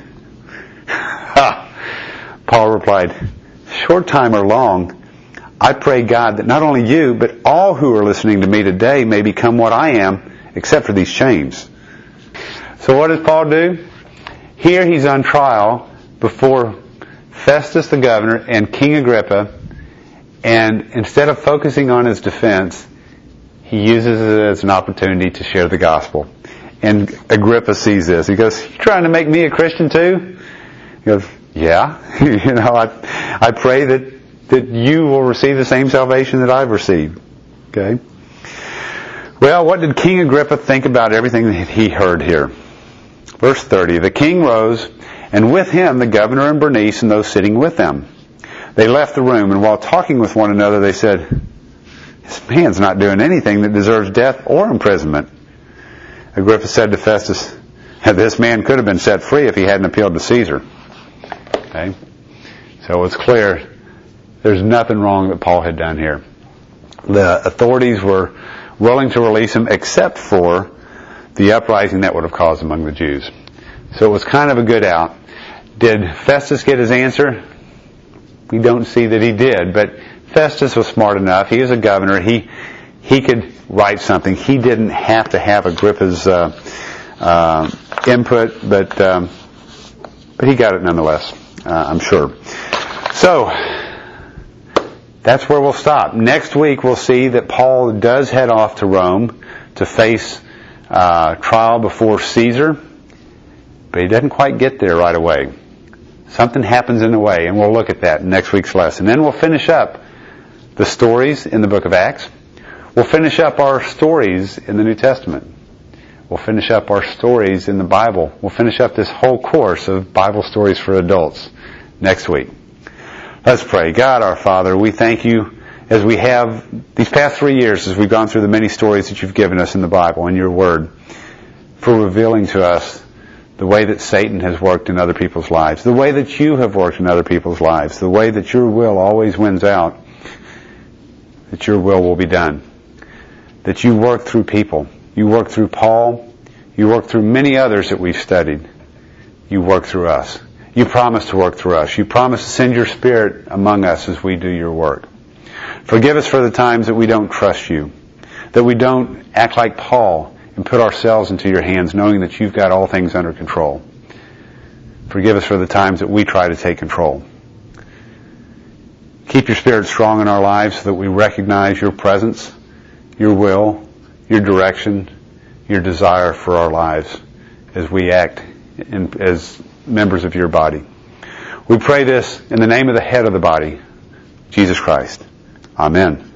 Ha! Paul replied, short time or long, I pray God that not only you, but all who are listening to me today may become what I am, except for these chains. So what does Paul do? Here he's on trial before Festus the governor and King Agrippa, and instead of focusing on his defense, he uses it as an opportunity to share the gospel. And Agrippa sees this. He goes, you trying to make me a Christian too? He goes, yeah. you know, I, I pray that, that you will receive the same salvation that I've received. Okay? Well, what did King Agrippa think about everything that he heard here? Verse thirty, the king rose, and with him the governor and Bernice and those sitting with them. They left the room, and while talking with one another, they said, this man's not doing anything that deserves death or imprisonment. Agrippa said to Festus, this man could have been set free if he hadn't appealed to Caesar. Okay? So it's clear there's nothing wrong that Paul had done here. The authorities were willing to release him except for the uprising that would have caused among the Jews. So it was kind of a good out. Did Festus get his answer? We don't see that he did, but Festus was smart enough. He was a governor. He he could write something. He didn't have to have Agrippa's uh, uh, input, but um, but he got it nonetheless, uh, I'm sure. So that's where we'll stop. Next week we'll see that Paul does head off to Rome to face uh, trial before Caesar, but he doesn't quite get there right away. Something happens in the way, and we'll look at that in next week's lesson. Then we'll finish up the stories in the book of Acts. We'll finish up our stories in the New Testament. We'll finish up our stories in the Bible. We'll finish up this whole course of Bible stories for adults next week. Let's pray. God, our Father, we thank you as we have these past three years, as we've gone through the many stories that you've given us in the Bible and your Word, for revealing to us the way that Satan has worked in other people's lives, the way that you have worked in other people's lives, the way that your will always wins out, that your will will be done, that you work through people. You work through Paul. You work through many others that we've studied. You work through us. You promise to work through us. You promise to send your Spirit among us as we do your work. Forgive us for the times that we don't trust you, that we don't act like Paul and put ourselves into your hands, knowing that you've got all things under control. Forgive us for the times that we try to take control. Keep your Spirit strong in our lives so that we recognize your presence, your will, your direction, your desire for our lives as we act in, as members of your body. We pray this in the name of the head of the body, Jesus Christ. Amen.